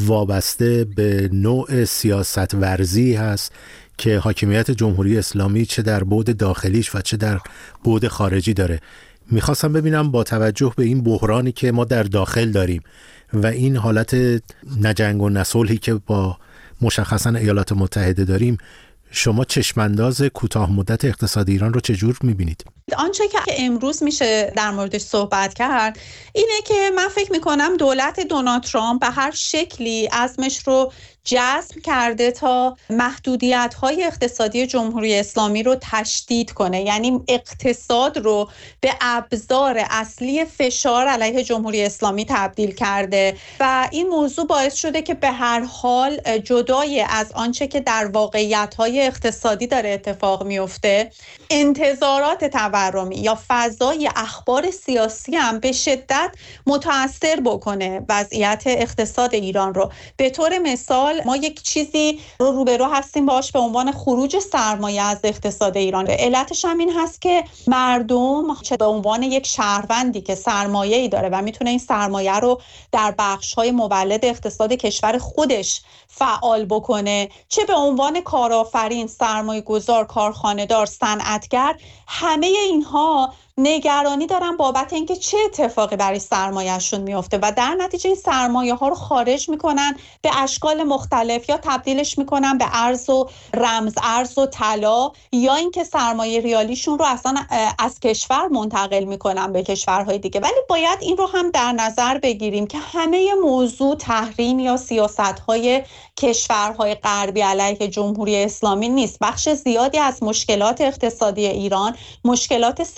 وابسته به نوع سیاست ورزی هست که حاکمیت جمهوری اسلامی چه در بعد داخلیش و چه در بعد خارجی داره. میخواستم ببینم با توجه به این بحرانی که ما در داخل داریم و این حالت نجنگ و نصلحی که با مشخصا ایالات متحده داریم، شما چشمانداز کوتاه مدت اقتصاد ایران رو چجور میبینید؟ آنچه که امروز میشه در موردش صحبت کرد اینه که من فکر میکنم دولت دونالد ترامپ به هر شکلی عزمش رو جزم کرده تا محدودیت‌های اقتصادی جمهوری اسلامی رو تشدید کنه، یعنی اقتصاد رو به ابزار اصلی فشار علیه جمهوری اسلامی تبدیل کرده و این موضوع باعث شده که به هر حال جدای از آنچه که در واقعیت‌های اقتصادی داره اتفاق میفته، انتظارات تورمی یا فضای اخبار سیاسی هم به شدت متأثر بکنه وضعیت اقتصاد ایران رو. به طور مثال ما یک چیزی رو روبرو هستیم باش به عنوان خروج سرمایه از اقتصاد ایران. علتش هم این هست که مردم چه به عنوان یک شهروندی که سرمایه‌ای داره و میتونه این سرمایه رو در بخش‌های مولد اقتصاد کشور خودش فعال بکنه، چه به عنوان کارآفرین، سرمایه‌گذار، کارخانه‌دار، صنعتگر، همه اینها نگرانی دارن بابت اینکه چه اتفاقی برای سرمایه‌شون میفته و در نتیجه این سرمایه‌ها رو خارج میکنن به اشکال مختلف، یا تبدیلش میکنن به ارز و رمز ارز و طلا، یا اینکه سرمایه ریالیشون رو اصلا از کشور منتقل میکنن به کشورهای دیگه. ولی باید این رو هم در نظر بگیریم که همه موضوع تحریم یا سیاست‌های کشورهای غربی علیه جمهوری اسلامی نیست. بخش زیادی از مشکلات اقتصادی ایران مشکلات ساختاری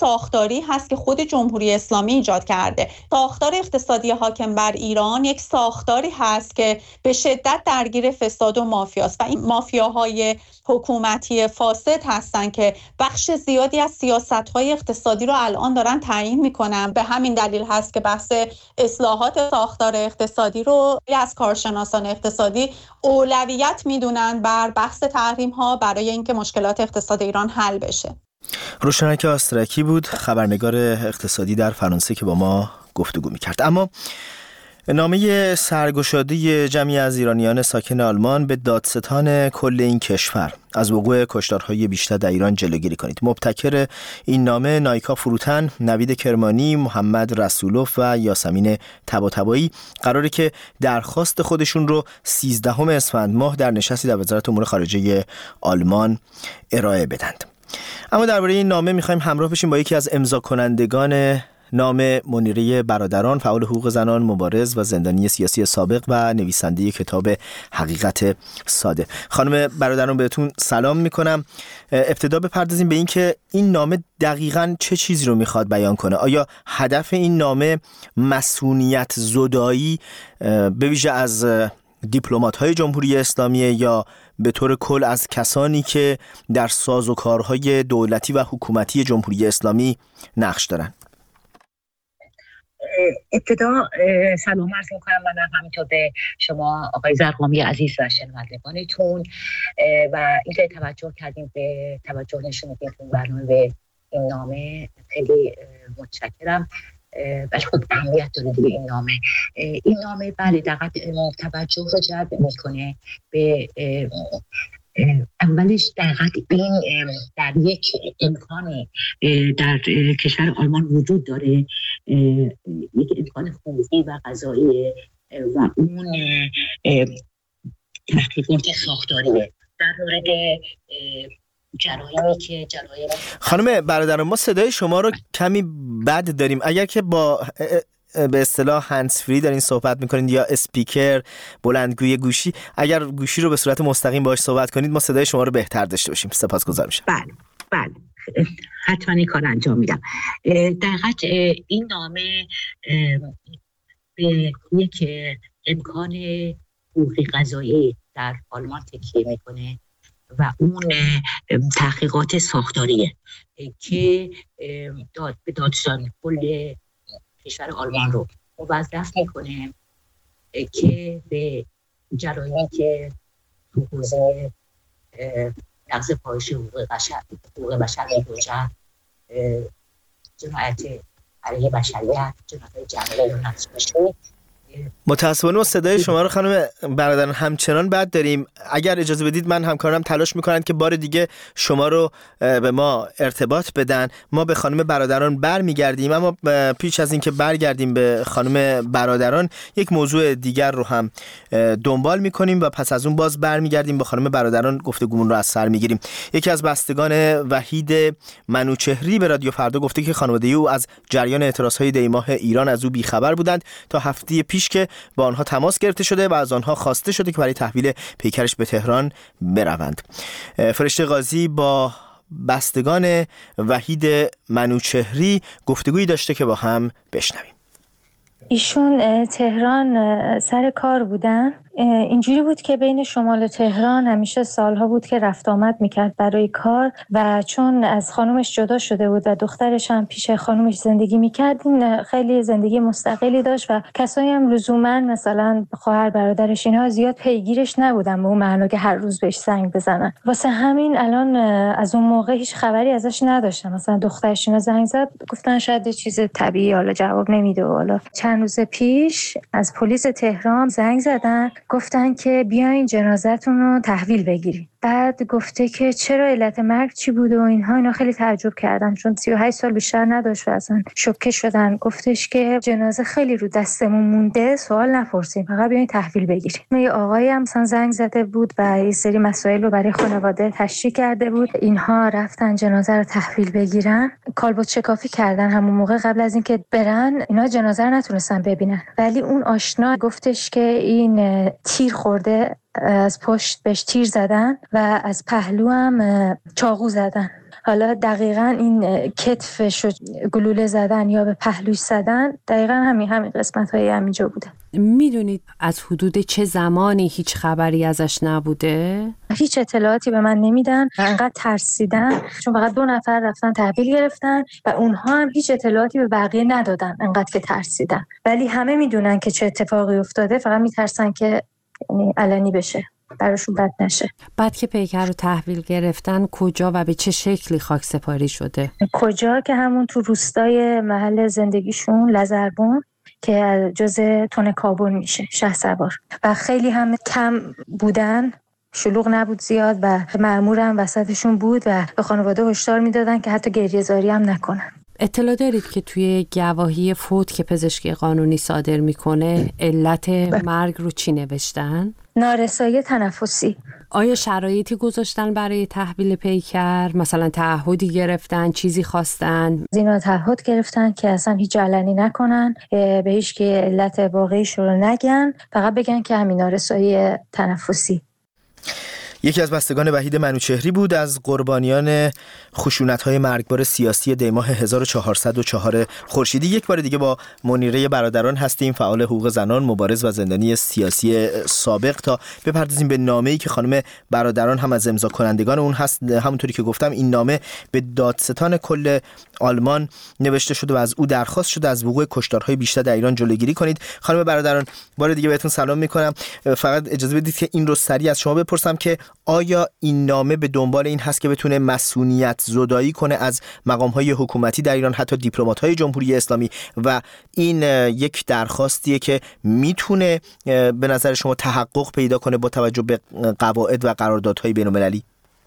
ساختاری هست که خود جمهوری اسلامی ایجاد کرده. ساختار اقتصادی حاکم بر ایران یک ساختاری هست که به شدت درگیر فساد و مافیاست و این مافیاهای حکومتی فاسد هستن که بخش زیادی از سیاست‌های اقتصادی رو الان دارن تعیین میکنن. به همین دلیل هست که بحث اصلاحات ساختار اقتصادی رو از کارشناسان اقتصادی اولویت میدونن بر بحث تحریم‌ها برای اینکه مشکلات اقتصاد ایران حل بشه. روشنک آسترکی بود، خبرنگار اقتصادی در فرانسه که با ما گفتگو میکرد. اما نامه سرگشاده جمعی از ایرانیان ساکن آلمان به دادستان کل این کشور از وقوع کشتارهای بیشتر در ایران جلوگیری کنید. مبتکر این نامه نایکا فروتن، نوید کرمانی، محمد رسولوف و یاسمین طباطبایی قراره که درخواست خودشون رو 13 اسفند ماه در نشستی در وزارت امور خارجه آلمان ارائه بدند. اما درباره این نامه می‌خوایم همراه بشیم با یکی از امضا کنندگان نام منیره برادران، فعال حقوق زنان، مبارز و زندانی سیاسی سابق و نویسنده کتاب حقیقت ساده. خانم برادران بهتون سلام میکنم. ابتدا بپردازیم به این که این نامه دقیقاً چه چیزی رو میخواد بیان کنه. آیا هدف این نامه مسئولیت زدایی به ویژه از دیپلمات‌های جمهوری اسلامی یا به طور کل از کسانی که در سازوکارهای دولتی و حکومتی جمهوری اسلامی نقش دارن؟ ابتدا سلام عرض میکنم من همینطور به شما آقای زرقامی عزیز و شنوندگانتون و اینکه توجه کردیم به توجه نشوندید این برنامه به این نامه خیلی متشکرم. ولی خب اهمیت داره دیگه این نامه بله دقیقاً توجه رو جلب میکنه به اولش دقیقاً این در یک امکانی در کشور آلمان وجود داره، یک امکان حقوقی و قضایی و اون تحقیقات ساختاریه در مورد جرایمی که خانم برادران ما صدای شما رو کمی بد داریم. اگر که با به اصطلاح هندز فری دارین صحبت میکنید یا اسپیکر بلندگوی گوشی، اگر گوشی رو به صورت مستقیم باهاش صحبت کنید ما صدای شما رو بهتر داشته باشیم. سپاسگزار میشم. بله حتما این کار انجام میدم. دقیقاً این نامه به یک امکان حقوقی قضایی در آلمان تکیه میکنه و اون تحقیقات ساختاریه که به دادستان کل کشور آلمان رو موظف میکنه که به جرایمی که تو حوزه نقض پایش حقوق بشر می‌گنجد، جنایت علیه بشریت، جنایت جنگی و نقض بشری. متاسفانه صدای شما رو خانم برادران همچنان بد داریم. اگر اجازه بدید من همکارانم تلاش میکنن که بار دیگه شما رو به ما ارتباط بدن. ما به خانم برادران برمیگردیم، اما پیش از این که برگردیم به خانم برادران یک موضوع دیگر رو هم دنبال میکنیم و پس از اون باز برمیگردیم با خانم برادران گفتگومون رو از سر میگیریم. یکی از بستگان وحید منوچهری به رادیو فردا گفته که خانواده او از جریان اعتراضهای دیماه ایران از او بیخبر بودند تا هفته پیش که با آنها تماس گرفته شده و از آنها خواسته شده که برای تحویل پیکرش به تهران بروند. فرشته قاضی با بستگان وحید منوچهری گفتگویی داشته که با هم بشنویم. ایشون تهران سر کار بودن. اینجوری بود که بین شمال تهران همیشه سالها بود که رفت آمد میکرد برای کار و چون از خانومش جدا شده بود و دخترش هم پیش خانومش زندگی میکرد، این خیلی زندگی مستقلی داشت و کسایی هم لزوما مثلا خواهر برادرش اینها زیاد پیگیرش نبودن به اون معنا که هر روز بهش زنگ بزنن. واسه همین الان از اون موقع هیچ خبری ازش نداشتم. مثلا دخترش اینا زنگ زد گفتن شاید یه چیز طبیعی، حالا جواب نمیده. حالا چند روز پیش از پلیس تهران زنگ زدن گفتن که بیاین جنازتون رو تحویل بگیرین. بعد گفته که چرا علت مرگ چی بود و اینا خیلی تعجب کردن چون 38 سال بیشتر نداشت و اصلا شوکه شدن. گفتش که جنازه خیلی رو دستمون مونده، سوال نپرسین، فقط بیاین تحویل بگیرین. یه آقایی هم مثلا زنگ زده بود و یه سری مسائل رو برای خانواده تشریح کرده بود. اینها رفتن جنازه رو تحویل بگیرن، کالبد شکافی کردن همون موقع قبل از اینکه برن. اینا جنازه رو نتونستن ببینن، ولی اون آشنا گفتش که این تیر خورده، از پشت بهش تیر زدن و از پهلو هم چاقو زدن. حالا دقیقاً این کتفش گلوله زدن یا به پهلوش زدن دقیقاً همین قسمت‌های همینجا بوده. میدونید از حدود چه زمانی هیچ خبری ازش نبوده؟ هیچ اطلاعاتی به من نمیدن. انقدر ترسیدن چون فقط 2 نفر رفتن تحویل گرفتن و اونها هم هیچ اطلاعاتی به بقیه ندادن، انقدر که ترسیدن. ولی همه میدونن که چه اتفاقی افتاده، فقط میترسن که علنی بشه، براشون بد نشه. بعد که پیکر رو تحویل گرفتن کجا و به چه شکلی خاکسپاری شده؟ کجا که همون تو روستای محل زندگیشون لزربون که جزء تن کابل میشه، شهسوار، و خیلی هم کم بودن، شلوغ نبود زیاد و مأمورم وسطشون بود و به خانواده هشدار میدادن که حتی گریه‌زاری هم نکنن. اطلاع دارید که توی گواهی فوت که پزشکی قانونی صادر میکنه علت مرگ رو چی نوشتن؟ نارسایی تنفسی. آیا شرایطی گذاشتن برای تحویل پیکر؟ مثلا تعهدی گرفتن، چیزی خواستن؟ اینا تعهد گرفتن که اصلا هیچ علنی نکنن، به هیچ که علت واقعیش رو نگن، فقط بگن که همین نارسایی تنفسی. یکی از بستگان وحید منوچهری بود، از قربانیان خشونت‌های مرگبار سیاسی دیماه 1404 خورشیدی. یک بار دیگه با منیره برادران هستیم، فعال حقوق زنان، مبارز و زندانی سیاسی سابق، تا بپردازیم به نامه‌ای که خانم برادران هم از امضا کنندگان اون هست. همونطوری که گفتم این نامه به دادستان کل آلمان نوشته شده و از او درخواست شده از وقوع کشتارهای بیشتر در ایران جلوگیری کنید. خانم برادران بار دیگه بهتون سلام می‌کنم. فقط اجازه بدید که این رو سریع از شما بپرسم که آیا این نامه به دنبال این هست که بتونه مسئولیت زدایی کنه از مقام‌های حکومتی در ایران، حتی دیپلمات‌های جمهوری اسلامی، و این یک درخواستیه که میتونه به نظر شما تحقق پیدا کنه با توجه به قواعد و قراردادهای بین‌المللی؟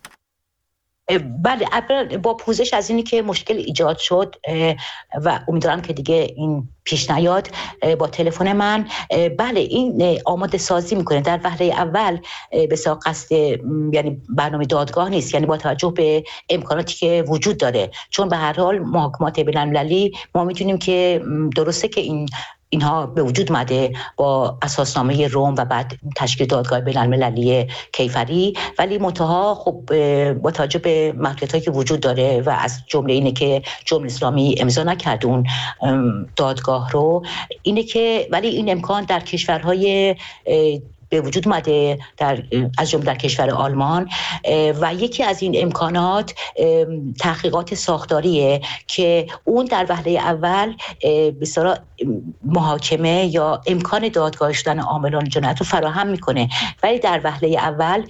بله، با پوزش از اینی که مشکل ایجاد شد و امیدوارم که دیگه این پیش نیاد، با تلفن من بله این آماده سازی میکنه. در وهله اول به قصد یعنی برنامه دادگاه نیست، یعنی با توجه به امکاناتی که وجود داره، چون به هر حال محاکمات بین‌المللی ما میتونیم که درسته که اینها به وجود اومده با اساسنامه روم و بعد تشکیل دادگاه بین‌المللی کیفری، ولی منتها خب با توجه به محدودیتایی که وجود داره و از جمله اینه که جمهوری اسلامی امضا نکرد اون دادگاه رو، اینه که ولی این امکان در کشورهای به وجود اومده از جمله در کشور آلمان، و یکی از این امکانات تحقیقات ساختاریه که اون در وهله اول بسیار محاکمه یا امکان دادگاه شدن عاملان جنایت رو فراهم میکنه، ولی در وهله اول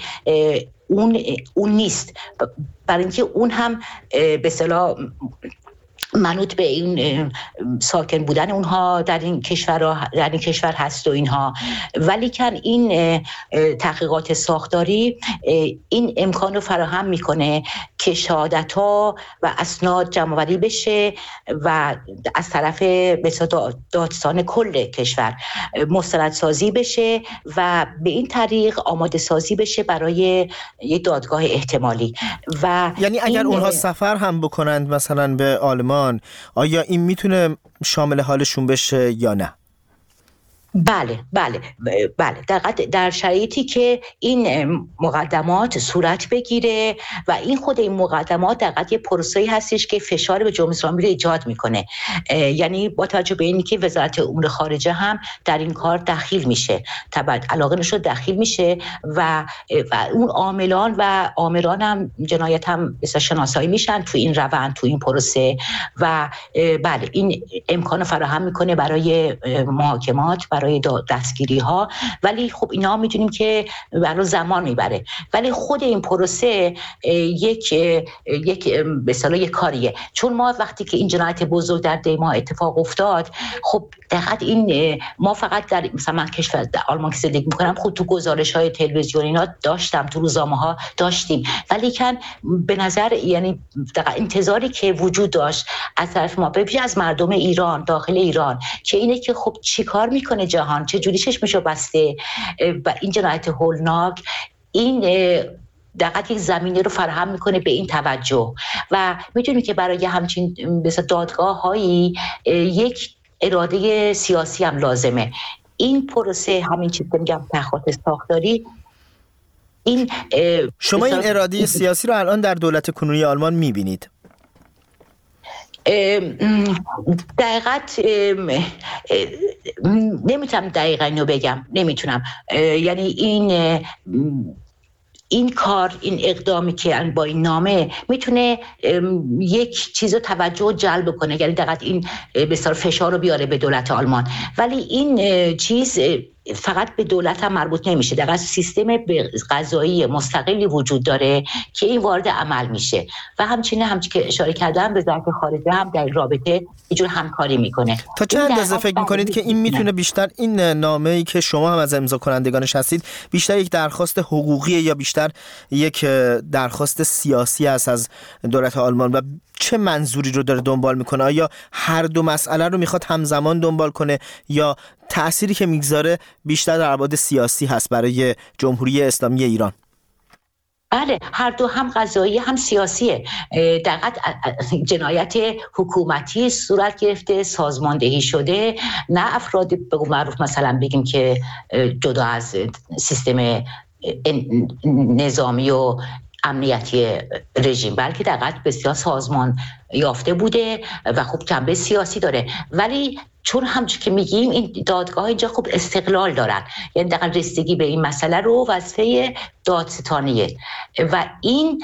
اون نیست، برای اینکه اون هم به اصطلاح منوط به این ساکن بودن اونها در این کشور هست و اینها، ولی کن این تحقیقات ساختاری این امکان رو فراهم میکنه که شهادت‌ها و اسناد جمع‌آوری بشه و از طرف دادستان کل کشور مستندسازی بشه و به این طریق آماده سازی بشه برای یک دادگاه احتمالی. و یعنی اگر اونها سفر هم بکنند مثلا به آلمان، آیا این میتونه شامل حالشون بشه یا نه؟ بله در شرایطی که این مقدمات صورت بگیره و این خود این مقدمات در حقیقت یه پروسه‌ای هستش که فشار به جمهوری اسلامی رو ایجاد میکنه، یعنی با توجه به اینکه وزارت امور خارجه هم در این کار دخیل میشه، طبعا علاقه نشد دخیل میشه و اون عاملان و آمران هم جنایت هم شناسایی میشن تو این روند، تو این پروسه، و بله این امکان فراهم میکنه برای محاکمات، برای دستگیری ها، ولی خب اینا میدونیم که برای زمان میبره، ولی خود این پروسه یک به اصطلاح یک کاریه، چون ما وقتی که این جنایت بزرگ در دیماه اتفاق افتاد، خب دقیقاً این ما فقط در مثلا من کشور در آلمان که زندگی میکنم، خود تو گزارش‌های تلویزیونی اینا داشتم، تو روزنامه‌ها داشتیم، ولی کن به نظر یعنی دقیقاً انتظاری که وجود داشت از طرف ما به از مردم ایران داخل ایران که اینه که خب چیکار میکنه جهان، چه جوری چشمشو بسته و این جنایت هولناک، این دقیقاً یک زمینه رو فراهم میکنه به این توجه، و میدونی که برای همچین دادگاه هایی یک اراده سیاسی هم لازمه. این پروسه همین چیز که میگم تحقیقات ساختاری این شما این اراده سیاسی رو الان در دولت کنونی آلمان میبینید؟ دقیقت نمیتونم دقیقا اینو بگم، نمیتونم. یعنی این کار، این اقدامی که با این نامه میتونه یک چیز رو توجه جلب کنه، یعنی دقیقا این بسیار فشار رو بیاره به دولت آلمان. ولی این چیز فقط به دولت هم مربوط نمیشه، دقیقا سیستم قضایی مستقلی وجود داره که این وارد عمل میشه و همچنین که اشاره کردم وزارت خارجه هم در رابطه اینجور همکاری میکنه. تا چه اندازه فکر میکنید که این میتونه بیشتر، این نامه‌ای که شما هم از امضا کنندگانش هستید، بیشتر یک درخواست حقوقی یا بیشتر یک درخواست سیاسی است از دولت آلمان و چه منظوری رو داره دنبال میکنه؟ آیا هر دو مسئله رو میخواد همزمان دنبال کنه یا تأثیری که میگذاره بیشتر در ابعاد سیاسی هست برای جمهوری اسلامی ایران؟ بله، هر دو، هم قضایی هم سیاسیه. دقیقاً جنایت حکومتی صورت گرفته، سازماندهی شده، نه افراد به قول معروف مثلا بگیم که جدا از سیستم نظامی و امنیتی رژیم، بلکه دقیقاً بسیار سازمان یافته بوده و خوب جنبه سیاسی داره. ولی چون همچون که میگیم این دادگاه اینجا خوب استقلال دارن، یعنی دقیقاً رسیدگی به این مسئله رو وظیفه دادستانیه و این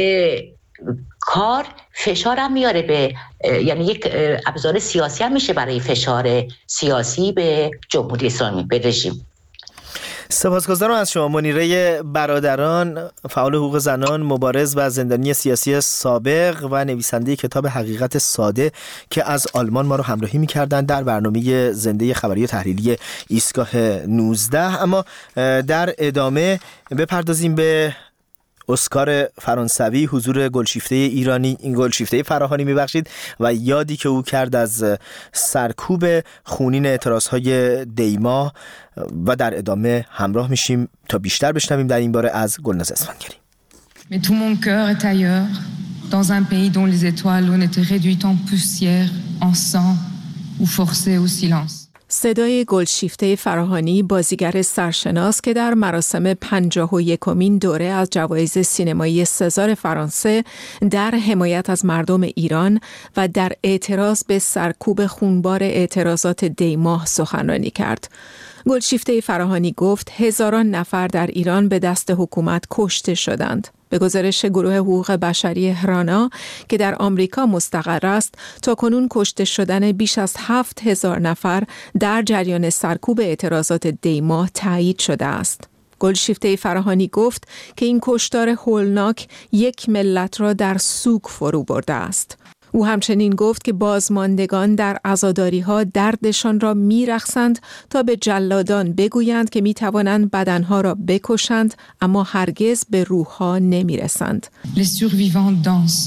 کار فشار هم میاره به، یعنی یک ابزار سیاسی هم میشه برای فشار سیاسی به جمهوری اسلامی، به رژیم. سپاسگزارم از شما. منیره برادران، فعال حقوق زنان، مبارز و زندانی سیاسی سابق و نویسنده کتاب حقیقت ساده که از آلمان ما رو همراهی می‌کردند در برنامه زنده خبری و تحلیلی ایستگاه 19. اما در ادامه بپردازیم به اسکار فرانسوی، حضور گلشیفته ایرانی، این گلشیفته فراهانی میبخشید و یادی که او کرد از سرکوب خونین اعتراضهای دیما و در ادامه همراه میشیم تا بیشتر بشنویم در این باره از گلناز اسفندیاری. Mais tout mon cœur est ailleurs, dans un pays dont les étoiles n'étaient réduites en poussière, en sang ou forcées au silence. صدای گلشیفته فراهانی، بازیگر سرشناس که در مراسم 51مین دوره از جوایز سینمایی سزار فرانسه در حمایت از مردم ایران و در اعتراض به سرکوب خونبار اعتراضات دیماه سخنرانی کرد. گلشیفته فراهانی گفت هزاران نفر در ایران به دست حکومت کشته شدند. به گزارش گروه حقوق بشری هرانا که در آمریکا مستقر است، تاکنون کشته شدن بیش از 7,000 نفر در جریان سرکوب اعتراضات دیما تایید شده است. گلشیفته فراهانی گفت که این کشتار هولناک یک ملت را در سوگ فرو برده است. او همچنین گفت که بازماندگان در عزاداری‌ها دردشان را می‌رقصند تا به جلادان بگویند که می‌توانند بدنها را بکشند اما هرگز به روح‌ها نمی‌رسند. Les survivants dansent.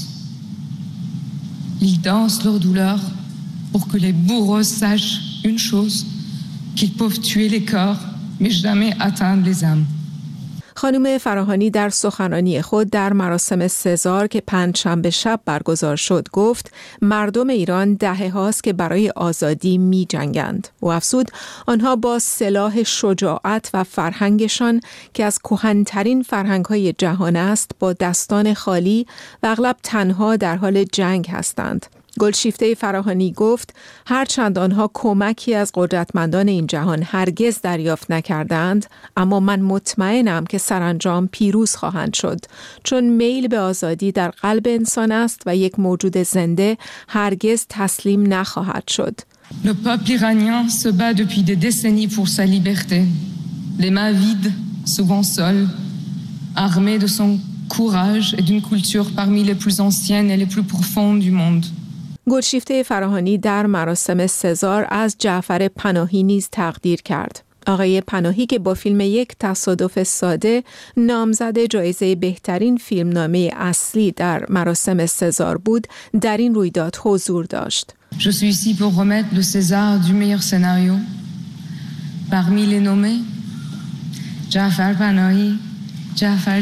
Ils dansent leur douleur pour que les bourreaux sachent une chose, qu'ils peuvent tuer les corps mais jamais atteindre les âmes. خانم فراهانی در سخنرانی خود در مراسم سزار که پنجشنبه شب برگزار شد گفت مردم ایران دهه هاست که برای آزادی می جنگند. و افزود آنها با سلاح شجاعت و فرهنگشان که از کهن‌ترین فرهنگ‌های جهان است با دستان خالی و اغلب تنها در حال جنگ هستند. گلشیفته فراهانی گفت هرچند آنها کمکی از قدرتمندان این جهان هرگز دریافت نکردند، اما من مطمئنم که سرانجام پیروز خواهند شد، چون میل به آزادی در قلب انسان است و یک موجود زنده هرگز تسلیم نخواهد شد. Le peuple iranien se bat depuis des décennies pour sa liberté. Les mains vides, souvent seules, armées de son courage et d'une culture parmi les plus anciennes et les plus profondes du monde. گلشیفته فراهانی در مراسم سزار از جعفر پناهی نیز تقدیر کرد. آقای پناهی که با فیلم یک تصادف ساده نامزد جایزه بهترین فیلمنامه اصلی در مراسم سزار بود، در این رویداد حضور داشت. Je suis ici pour remettre le César du meilleur scénario. Parmi les nommés, Ja'far Panahi, Ja'far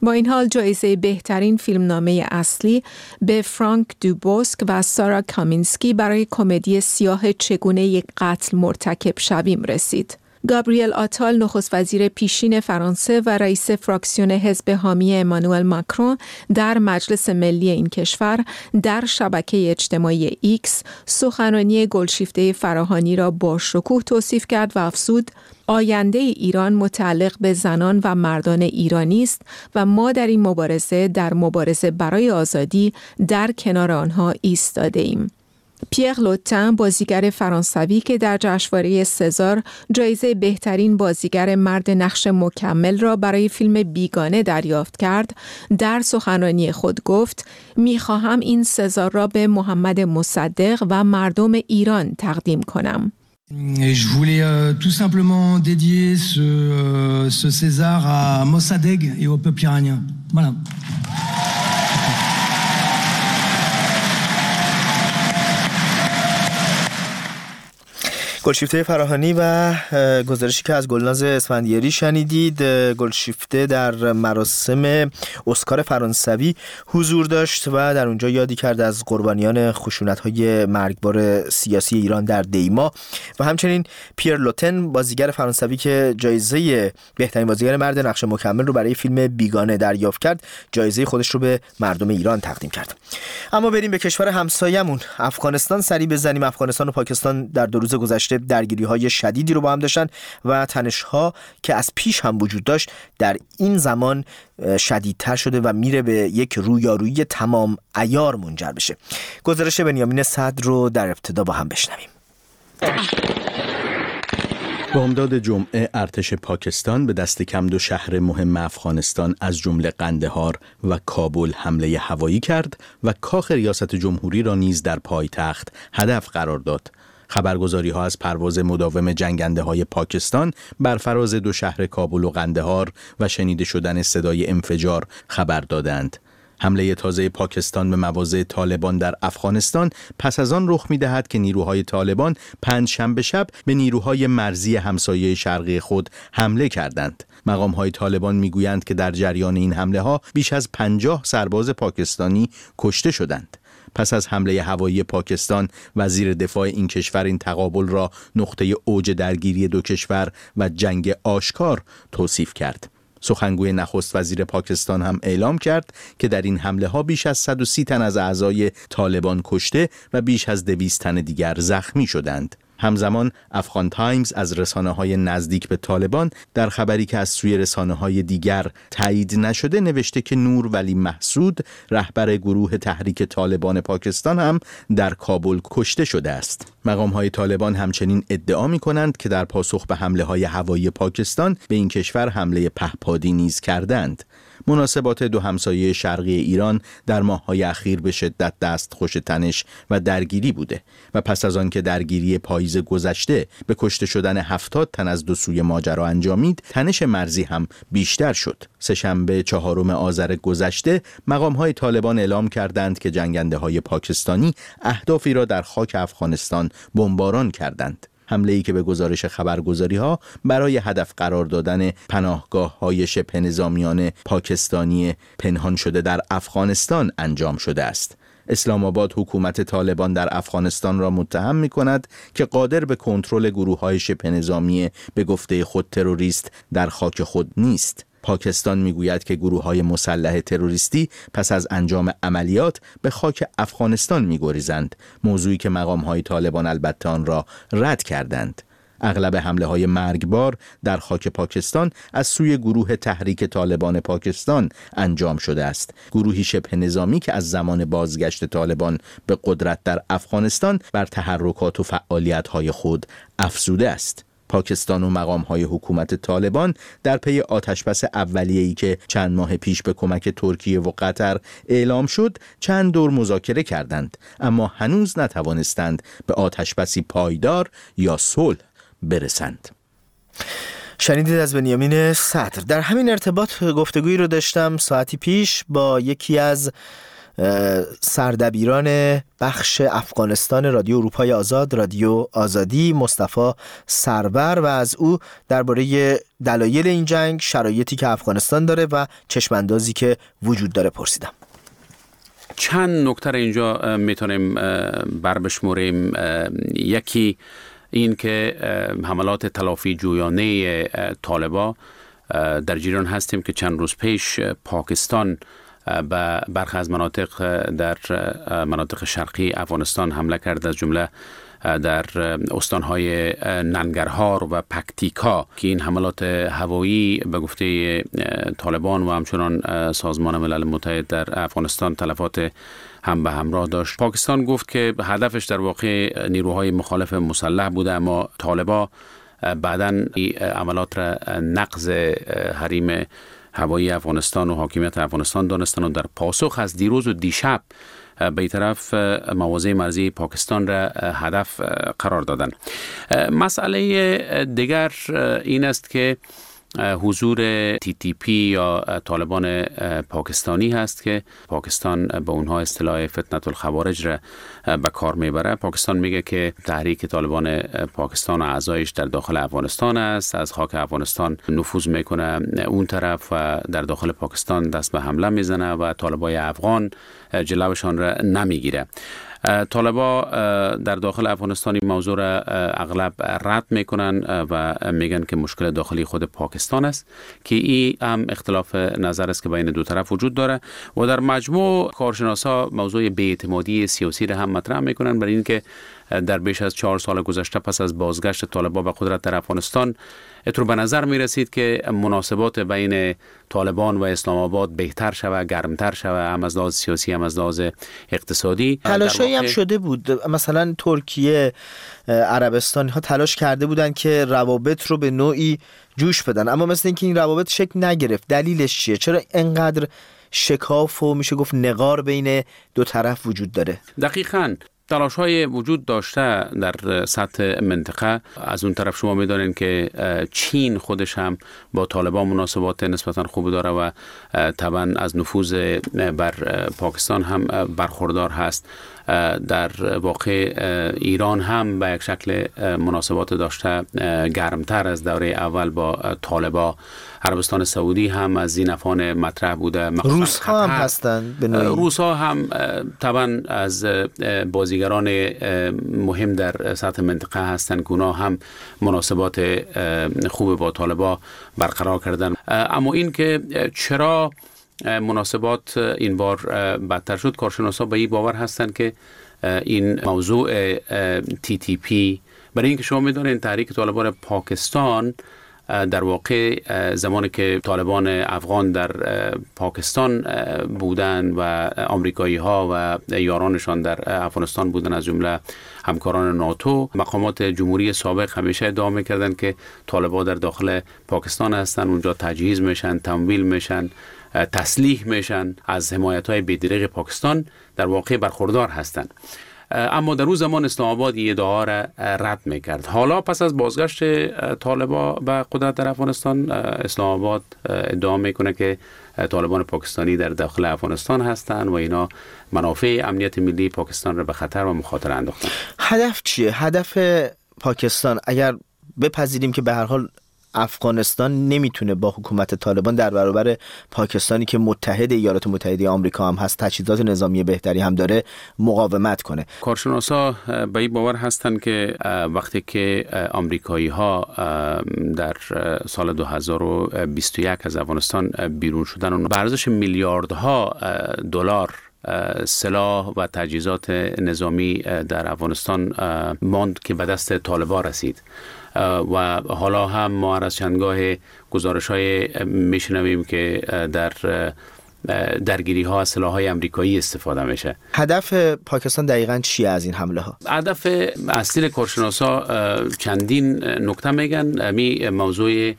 با این حال جایزه بهترین فیلمنامه اصلی به فرانک دوبوسک و سارا کامینسکی برای کمدی سیاه چگونه یک قتل مرتکب شویم رسید. گابریل آتال نخست وزیر پیشین فرانسه و رئیس فراکسیون حزب حامی امانوئل ماکرون در مجلس ملی این کشور در شبکه اجتماعی ایکس سخنرانی گلشیفته فراهانی را با شکوه توصیف کرد و افزود آینده ایران متعلق به زنان و مردان ایرانی است و ما در این مبارزه برای آزادی در کنار آنها ایستاده ایم. پیر لوتن بازیگر فرانسوی که در جشنواره سزار جایزه بهترین بازیگر مرد نقش مکمل را برای فیلم بیگانه دریافت کرد، در سخنرانی خود گفت می‌خواهم این سزار را به محمد مصدق و مردم ایران تقدیم کنم. Et je voulais tout simplement dédier ce César à Mossadegh et au peuple iranien. Voilà. گلشیفته فراهانی و گزارشی که از گلناز اسفندیاری شنیدید. گلشیفته در مراسم اسکار فرانسوی حضور داشت و در اونجا یادی کرد از قربانیان خشونت‌های مرگبار سیاسی ایران در دیما و همچنین پیر لوتن بازیگر فرانسوی که جایزه بهترین بازیگر مرد نقش مکمل رو برای فیلم بیگانه دریافت کرد، جایزه خودش رو به مردم ایران تقدیم کرد. اما بریم به کشور همسایمون افغانستان سری بزنیم. افغانستان و پاکستان در 2 روز گذشته درگیری‌های شدیدی رو با هم داشتن و تنش‌ها که از پیش هم وجود داشت در این زمان شدیدتر شده و میره به یک رویارویی تمام عیار منجر بشه. گزارش بنیامین صدر رو در ابتدا با هم بشنویم. بامداد جمعه ارتش پاکستان به دست کم 2 شهر مهم افغانستان از جمله قندهار و کابل حمله هوایی کرد و کاخ ریاست جمهوری را نیز در پایتخت هدف قرار داد. خبرگزاری‌ها از پرواز مداوم جنگنده‌های پاکستان بر فراز 2 شهر کابل و قندهار و شنیده شدن صدای انفجار خبر دادند. حمله تازه پاکستان به مواضع طالبان در افغانستان پس از آن رخ می‌دهد که نیروهای طالبان پنجشنبه شب به نیروهای مرزی همسایه شرقی خود حمله کردند. مقام‌های طالبان می‌گویند که در جریان این حمله‌ها بیش از 50 سرباز پاکستانی کشته شدند. پس از حمله هوایی پاکستان، وزیر دفاع این کشور این تقابل را نقطه اوج درگیری 2 کشور و جنگ آشکار توصیف کرد. سخنگوی نخست وزیر پاکستان هم اعلام کرد که در این حمله ها بیش از 130 تن از اعضای طالبان کشته و بیش از 200 تن دیگر زخمی شدند. همزمان افغان تایمز از رسانه‌های نزدیک به طالبان در خبری که از سوی رسانه‌های دیگر تایید نشده نوشته که نور ولی محسود رهبر گروه تحریک طالبان پاکستان هم در کابل کشته شده است. مقام‌های طالبان همچنین ادعا می‌کنند که در پاسخ به حمله‌های هوایی پاکستان به این کشور حمله پهپادی نیز کردند. مناسبات 2 همسایه شرقی ایران در ماه‌های اخیر به شدت دستخوش تنش و درگیری بوده و پس از آن که درگیری پاییز گذشته به کشته شدن 70 تن از 2 سوی ماجرا انجامید، تنش مرزی هم بیشتر شد. سه‌شنبه 4 آذر گذشته مقام‌های طالبان اعلام کردند که جنگنده‌های پاکستانی اهدافی را در خاک افغانستان بمباران کردند. حمله‌ای که به گزارش خبرگزاری‌ها برای هدف قرار دادن پناهگاه‌های شبه نظامیان پاکستانی پنهان شده در افغانستان انجام شده است. اسلام آباد حکومت طالبان در افغانستان را متهم می‌کند که قادر به کنترل گروه‌های شبه نظامی به گفته خود تروریست در خاک خود نیست. پاکستان میگوید که گروه‌های مسلح تروریستی پس از انجام عملیات به خاک افغانستان می‌گریزند، موضوعی که مقام‌های طالبان البته آن را رد کردند. اغلب حمله‌های مرگبار در خاک پاکستان از سوی گروه تحریک طالبان پاکستان انجام شده است، گروهی شبه نظامی که از زمان بازگشت طالبان به قدرت در افغانستان بر تحرکات و فعالیت‌های خود افزوده است. پاکستان و مقام‌های حکومت طالبان در پی آتشبس اولیه‌ای که چند ماه پیش به کمک ترکیه و قطر اعلام شد چند دور مذاکره کردند، اما هنوز نتوانستند به آتشبسی پایدار یا صلح برسند. شنیدید از بنیامین صدر. در همین ارتباط گفتگویی رو داشتم ساعتی پیش با یکی از سردبیران بخش افغانستان رادیو اروپای آزاد، رادیو آزادی، مصطفی سرور، و از او درباره دلایل این جنگ، شرایطی که افغانستان داره و چشماندازی که وجود داره پرسیدم. چند نکته اینجا میتونیم بربشموریم. یکی این که حملات تلافی جویانه طالبا در جریان هستیم که چند روز پیش پاکستان به برخی از مناطق در مناطق شرقی افغانستان حمله کرد، از جمله در استانهای ننگرهار و پکتیکا که این حملات هوایی به گفته طالبان و همچنان سازمان ملل متحد در افغانستان تلفات هم به همراه داشت. پاکستان گفت که هدفش در واقع نیروهای مخالف مسلح بوده، اما طالبا بعداً عملات را نقض حریم هوایی افغانستان و حاکمیت افغانستان دانستن و در پاسخ از دیروز و دیشب به طرف مواضع مرزی پاکستان را هدف قرار دادن. مسئله دیگر این است که حضور TTP یا طالبان پاکستانی هست که پاکستان به اونها اصطلاح فتنة الخوارج را به کار میبره. پاکستان میگه که تحریک طالبان پاکستان و اعضایش در داخل افغانستان است، از خاک افغانستان نفوذ میکنه اون طرف و در داخل پاکستان دست به حمله میزنه و طالبای افغان جلوشان را نمیگیره. طالبا در داخل افغانستان این موضوع را اغلب رد میکنن و میگن که مشکل داخلی خود پاکستان است که این هم اختلاف نظر است که بین دو طرف وجود داره و در مجموع کارشناسا موضوع بی‌اعتمادی سیاسی را هم مطرح میکنن، برای اینکه در بیش از 4 سال گذشته پس از بازگشت طالبان به قدرت در افغانستان اترو به نظر می رسید که مناسبات بین طالبان و اسلام آباد بهتر شود، گرمتر شود، هم از لحاظ سیاسی هم از لحاظ اقتصادی. تلاشایی هم شده بود، مثلا ترکیه، عربستان ها تلاش کرده بودن که روابط رو به نوعی جوش بدن، اما مثل اینکه این روابط شکل نگرفت. دلیلش چیه؟ چرا اینقدر شکاف و میشه گفت نقار بین دو طرف وجود داره؟ دقیقاً تلاش‌های وجود داشته در سطح منطقه. از اون طرف شما می‌دانید که چین خودش هم با طالبان مناسبات نسبتاً خوب داره و طبعاً از نفوذ بر پاکستان هم برخوردار هست. در واقع ایران هم به یک شکل مناسبات داشته گرمتر از دوره اول با طالبان. عربستان سعودی هم از زینفان مطرح بوده. روس ها هم هستند. روس ها هم طبعا از بازیگران مهم در سطح منطقه هستند که اونا هم مناسبات خوب با طالبان برقرار کردن. اما این که چرا مناسبات این بار بدتر شد، کارشناسا به این باور هستند که این موضوع TTP، برای اینکه شما میدونید تحریک طالبان پاکستان در واقع زمانی که طالبان افغان در پاکستان بودند و آمریکایی ها و یارانشان در افغانستان بودند، از جمله همکاران ناتو، مقامات جمهوری سابق همیشه ادعا میکردند که طالبان در داخل پاکستان هستند، اونجا تجهیز میشن، تمویل میشن، تسلیح میشن، از حمایت‌های بی‌دریغ پاکستان در واقع برخوردار هستند. اما در اون زمان اسلام آباد این ادعا را رد میکرد. حالا پس از بازگشت طالبان به قدرت در افغانستان، اسلام آباد ادعا میکنه که طالبان پاکستانی در داخل افغانستان هستند و اینا منافع امنیت ملی پاکستان را به خطر و مخاطره انداختن. هدف چیه؟ هدف پاکستان، اگر بپذیریم که به هر حال افغانستان نمیتونه با حکومت طالبان در برابر پاکستانی که متحد ایالات متحده آمریکا هم هست، تجهیزات نظامی بهتری هم داره، مقاومت کنه. کارشناسا به این باور هستند که وقتی که آمریکایی ها در سال 2021 از افغانستان بیرون شدن و به ارزش میلیاردها دلار سلاح و تجهیزات نظامی در افغانستان ماند که به دست طالبان رسید و حالا هم ما از چندگاه گزارش‌های میشنویم که در درگیری ها از سلاح‌های آمریکایی استفاده میشه. هدف پاکستان دقیقاً چیه از این حمله ها؟ هدف اصلی کارشناسا چندین نکته میگن. می موضوع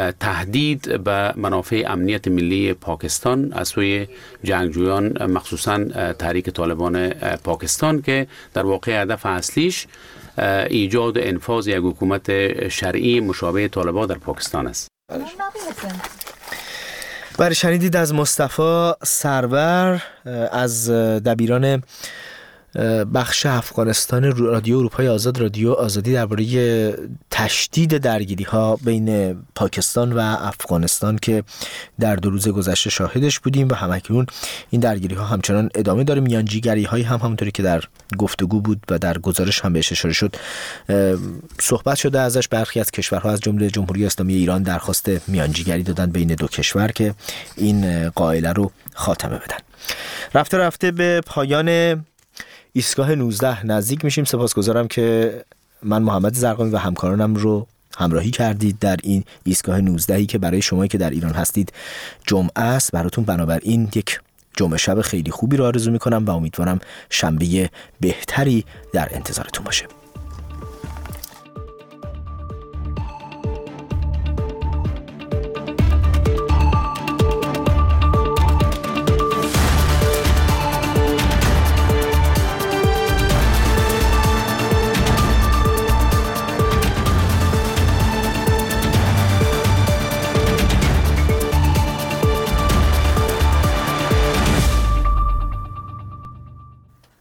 تهدید به منافع امنیت ملی پاکستان از سوی جنگجویان، مخصوصاً تحریک طالبان پاکستان که در واقع هدف اصلیش ایجاد و انفاذ یک حکومت شرعی مشابه طالبان در پاکستان است. برای شنیدید از مصطفی سرور از دبیران بخش افغانستان رادیو اروپای آزاد، رادیو آزادی، درباره تشدید درگیری‌ها بین پاکستان و افغانستان که در 2 روز گذشته شاهدش بودیم و همکنون این درگیری‌ها همچنان ادامه داره. میانجیگری‌هایی همونطوری که در گفتگو بود و در گزارش هم بهش اشاره شد صحبت شده ازش. برخی از کشورها از جمله جمهوری اسلامی ایران درخواست میانجیگری دادن بین 2 کشور که این قائله رو خاتمه بدن. رفته رفته به پایان ایستگاه 19 نزدیک میشیم. سپاسگزارم که من محمد زرقامی و همکارانم رو همراهی کردید در این ایستگاه 19 که برای شمایی که در ایران هستید جمعه است. براتون بنابراین یک جمعه شب خیلی خوبی رو آرزو میکنم و امیدوارم شنبه بهتری در انتظارتون باشه.